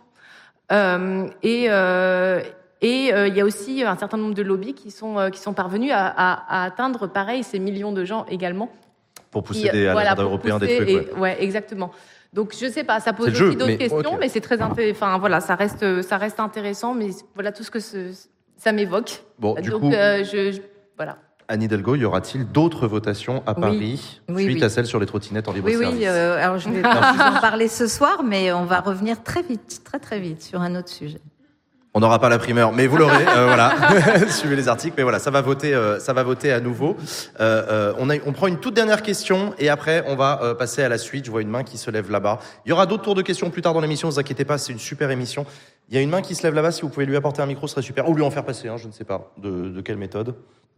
Euh, et euh, et euh, il y a aussi un certain nombre de lobbies qui sont euh, qui sont parvenus à, à, à atteindre, pareil, ces millions de gens également. Pour pousser des, à voilà, l'agenda européen des trucs. Et, ouais. ouais, exactement. Donc je sais pas, ça pose aussi jeu, d'autres mais, questions, okay. mais c'est très intéressant. Enfin voilà, ça reste, ça reste intéressant, mais voilà tout ce que ce, ça m'évoque. Bon, du Donc coup, euh, je, je, voilà. Anne Hidalgo, y aura-t-il d'autres votations à Paris oui. Oui, suite oui. à celle sur les trottinettes en libre oui, service ? Oui, euh, alors je vais pas vous en parler ce soir, mais on va revenir très vite, très très vite sur un autre sujet. On n'aura pas la primeur, mais vous l'aurez. Euh, voilà, suivez les articles. Mais voilà, ça va voter, euh, ça va voter à nouveau. Euh, euh, on, a, on prend une toute dernière question et après on va euh, passer à la suite. Je vois une main qui se lève là-bas. Il y aura d'autres tours de questions plus tard dans l'émission. Ne vous inquiétez pas, c'est une super émission. Il y a une main qui se lève là-bas. Si vous pouvez lui apporter un micro, ce serait super. Ou lui en faire passer. Hein, je ne sais pas de, de quelle méthode.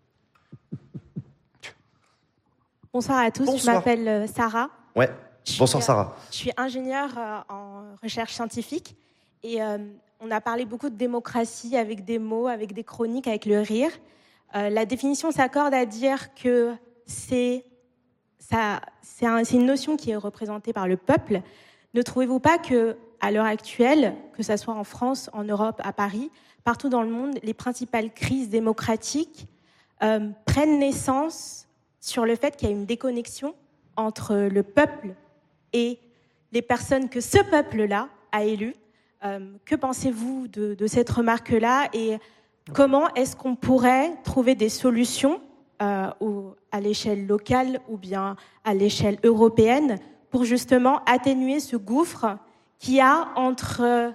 Bonsoir à tous. Bonsoir. Je m'appelle Sarah. Ouais. Bonsoir Sarah. Je suis ingénieure en recherche scientifique et euh, on a parlé beaucoup de démocratie avec des mots, avec des chroniques, avec le rire. Euh, la définition s'accorde à dire que c'est, ça, c'est, un, c'est une notion qui est représentée par le peuple. Ne trouvez-vous pas que, à l'heure actuelle, que ce soit en France, en Europe, à Paris, partout dans le monde, les principales crises démocratiques euh, prennent naissance sur le fait qu'il y a une déconnexion entre le peuple et les personnes que ce peuple-là a élues? Euh, que pensez-vous de, de cette remarque-là et comment est-ce qu'on pourrait trouver des solutions euh, au, à l'échelle locale ou bien à l'échelle européenne pour justement atténuer ce gouffre qu'il y a entre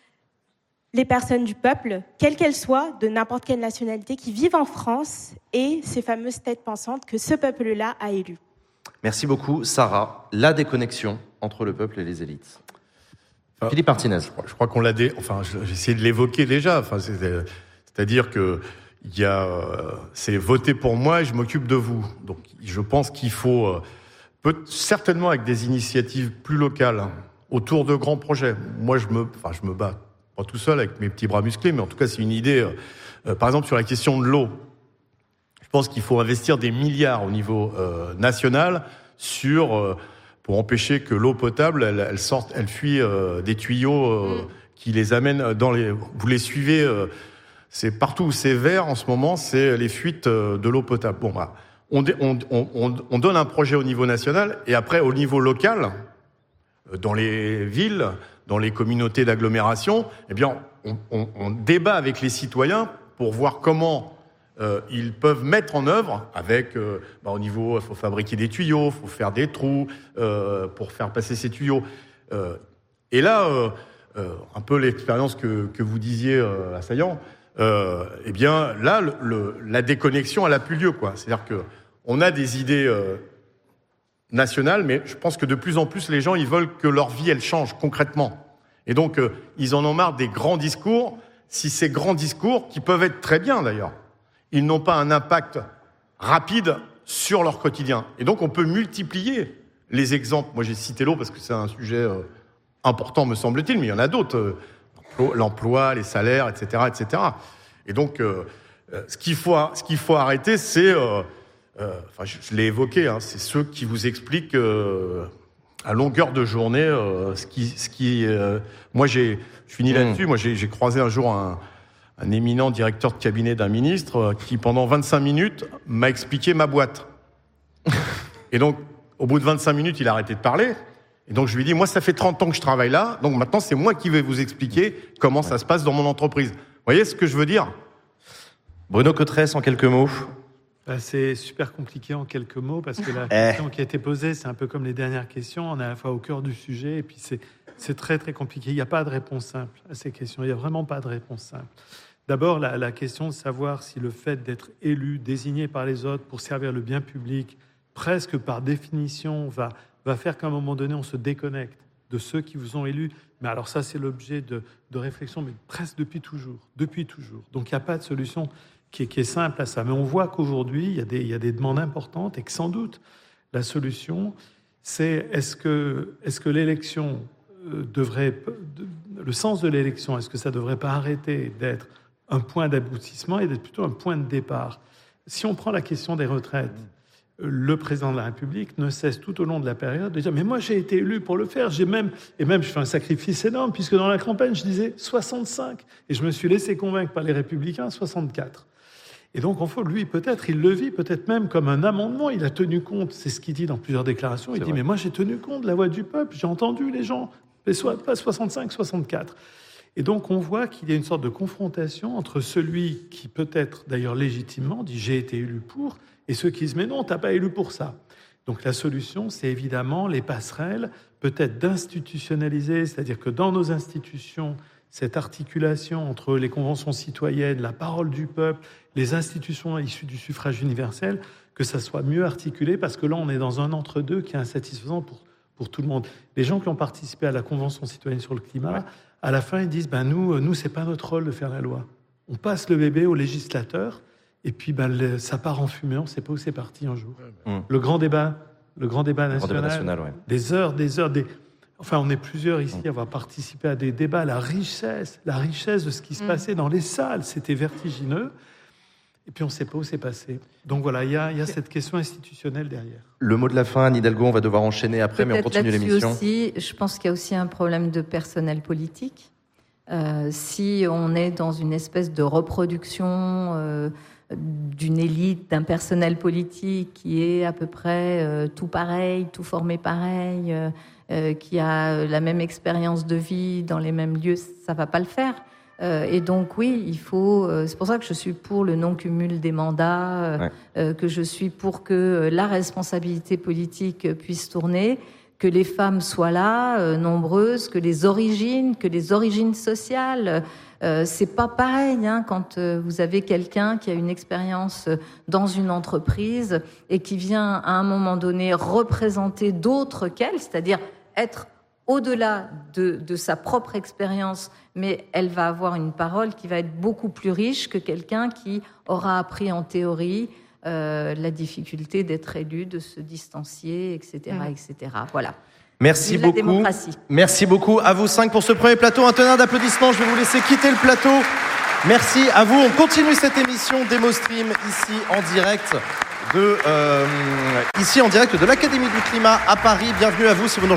les personnes du peuple, quelles qu'elles soient, de n'importe quelle nationalité, qui vivent en France, et ces fameuses têtes pensantes que ce peuple-là a élues. Merci beaucoup, Sarah. La déconnexion entre le peuple et les élites. Enfin, Philippe Martinez. Je crois, je crois qu'on l'a dé... enfin, j'ai essayé de l'évoquer déjà. Enfin, c'est, c'est-à-dire que il y a, euh, c'est voter pour moi et je m'occupe de vous. Donc, je pense qu'il faut, euh, peut, certainement avec des initiatives plus locales, hein, autour de grands projets. Moi, je me, enfin, je me bats pas tout seul avec mes petits bras musclés, mais en tout cas, c'est une idée. Euh, euh, par exemple, sur la question de l'eau, je pense qu'il faut investir des milliards au niveau euh, national sur euh, pour empêcher que l'eau potable, elle, elle sorte, elle fuit euh, des tuyaux euh, qui les amènent dans les. Vous les suivez. Euh, C'est partout où c'est vert en ce moment, c'est les fuites de l'eau potable. Bon, bah, on, on, on, on donne un projet au niveau national et après au niveau local, dans les villes, dans les communautés d'agglomération, eh bien, on, on, on débat avec les citoyens pour voir comment euh, ils peuvent mettre en œuvre. Avec, euh, bah, au niveau, il faut fabriquer des tuyaux, il faut faire des trous euh, pour faire passer ces tuyaux. Euh, et là, euh, euh, un peu l'expérience que, que vous disiez, euh, assaillant. Euh, eh bien, là, le, le, la déconnexion, elle a plus lieu, quoi. C'est-à-dire que on a des idées euh, nationales, mais je pense que de plus en plus, les gens, ils veulent que leur vie, elle change concrètement. Et donc, euh, ils en ont marre des grands discours. Si ces grands discours, qui peuvent être très bien d'ailleurs, ils n'ont pas un impact rapide sur leur quotidien. Et donc, on peut multiplier les exemples. Moi, j'ai cité l'eau parce que c'est un sujet euh, important, me semble-t-il, mais il y en a d'autres. Euh, l'emploi, les salaires, et cetera, et cetera. Et donc, euh, ce qu'il faut, ce qu'il faut arrêter, c'est, euh, euh, enfin, je, je l'ai évoqué, hein, c'est ceux qui vous expliquent euh, à longueur de journée euh, ce qui, ce qui. Euh, moi, j'ai, je finis mmh. là-dessus. Moi, j'ai, j'ai croisé un jour un, un éminent directeur de cabinet d'un ministre euh, qui, pendant vingt-cinq minutes, m'a expliqué ma boîte. Et donc, au bout de vingt-cinq minutes, il a arrêté de parler. Et donc, je lui ai dit, moi, ça fait trente ans que je travaille là, donc maintenant, c'est moi qui vais vous expliquer comment ça se passe dans mon entreprise. Vous voyez ce que je veux dire ? Bruno Cotresse, en quelques mots. Bah, c'est super compliqué en quelques mots, parce que la question qui a été posée, c'est un peu comme les dernières questions, on est à la fois au cœur du sujet, et puis c'est, c'est très, très compliqué. Il n'y a pas de réponse simple à ces questions, il n'y a vraiment pas de réponse simple. D'abord, la, la question de savoir si le fait d'être élu, désigné par les autres pour servir le bien public, presque par définition, va... va faire qu'à un moment donné, on se déconnecte de ceux qui vous ont élus. Mais alors ça, c'est l'objet de, de réflexion, mais presque depuis toujours. Depuis toujours. Donc il n'y a pas de solution qui est, qui est simple à ça. Mais on voit qu'aujourd'hui, il y a des, il y a des demandes importantes et que sans doute, la solution, c'est est-ce que, est-ce que l'élection devrait... Le sens de l'élection, est-ce que ça ne devrait pas arrêter d'être un point d'aboutissement et d'être plutôt un point de départ ? Si on prend la question des retraites, le président de la République ne cesse tout au long de la période de dire « mais moi j'ai été élu pour le faire, j'ai même... » et même je fais un sacrifice énorme, puisque dans la campagne je disais soixante-cinq, et je me suis laissé convaincre par les Républicains soixante-quatre. Et donc en fait, lui peut-être, il le vit peut-être même comme un amendement, il a tenu compte, c'est ce qu'il dit dans plusieurs déclarations, il c'est dit vrai. « mais moi j'ai tenu compte de la voix du peuple, j'ai entendu les gens, mais soit pas soixante-cinq, soixante-quatre. » Et donc on voit qu'il y a une sorte de confrontation entre celui qui peut-être d'ailleurs légitimement dit « j'ai été élu pour », et ceux qui disent « mais non, t'as pas élu pour ça ». Donc la solution, c'est évidemment les passerelles, peut-être d'institutionnaliser, c'est-à-dire que dans nos institutions, cette articulation entre les conventions citoyennes, la parole du peuple, les institutions issues du suffrage universel, que ça soit mieux articulé, parce que là, on est dans un entre-deux qui est insatisfaisant pour, pour tout le monde. Les gens qui ont participé à la Convention citoyenne sur le climat, ouais. à la fin, ils disent ben, « nous, nous c'est pas notre rôle de faire la loi. On passe le bébé au législateur, et puis ben, le, ça part en fumée, on ne sait pas où c'est parti un jour. Mmh. » Le grand débat, le grand débat national, grand débat national ouais. des heures, des heures, des... Enfin, on est plusieurs ici à avoir participé à des débats. La richesse, la richesse de ce qui se passait dans les salles, c'était vertigineux. Et puis, on ne sait pas où c'est passé. Donc voilà, il y a, y a cette question institutionnelle derrière. Le mot de la fin, Anne Hidalgo, on va devoir enchaîner après, peut-être mais on continue l'émission. Aussi, je pense qu'il y a aussi un problème de personnel politique. Euh, si on est dans une espèce de reproduction euh, d'une élite, d'un personnel politique qui est à peu près euh, tout pareil, tout formé pareil, euh, euh, qui a la même expérience de vie dans les mêmes lieux, ça ne va pas le faire. Euh, et donc oui, il faut. Euh, c'est pour ça que je suis pour le non-cumul des mandats, euh, ouais. euh, que je suis pour que la responsabilité politique puisse tourner, que les femmes soient là, euh, nombreuses, que les origines, que les origines sociales. Euh, c'est pas pareil hein, quand euh, vous avez quelqu'un qui a une expérience dans une entreprise et qui vient à un moment donné représenter d'autres qu'elle, c'est-à-dire être au-delà de, de sa propre expérience, mais elle va avoir une parole qui va être beaucoup plus riche que quelqu'un qui aura appris en théorie euh, la difficulté d'être élu, de se distancier, et cetera, et cetera. Voilà. Merci beaucoup. Merci beaucoup à vous cinq pour ce premier plateau. Un tonnerre d'applaudissements. Je vais vous laisser quitter le plateau. Merci à vous. On continue cette émission DemoStream ici en direct de euh, ici en direct de l'Académie du Climat à Paris. Bienvenue à vous si vous nous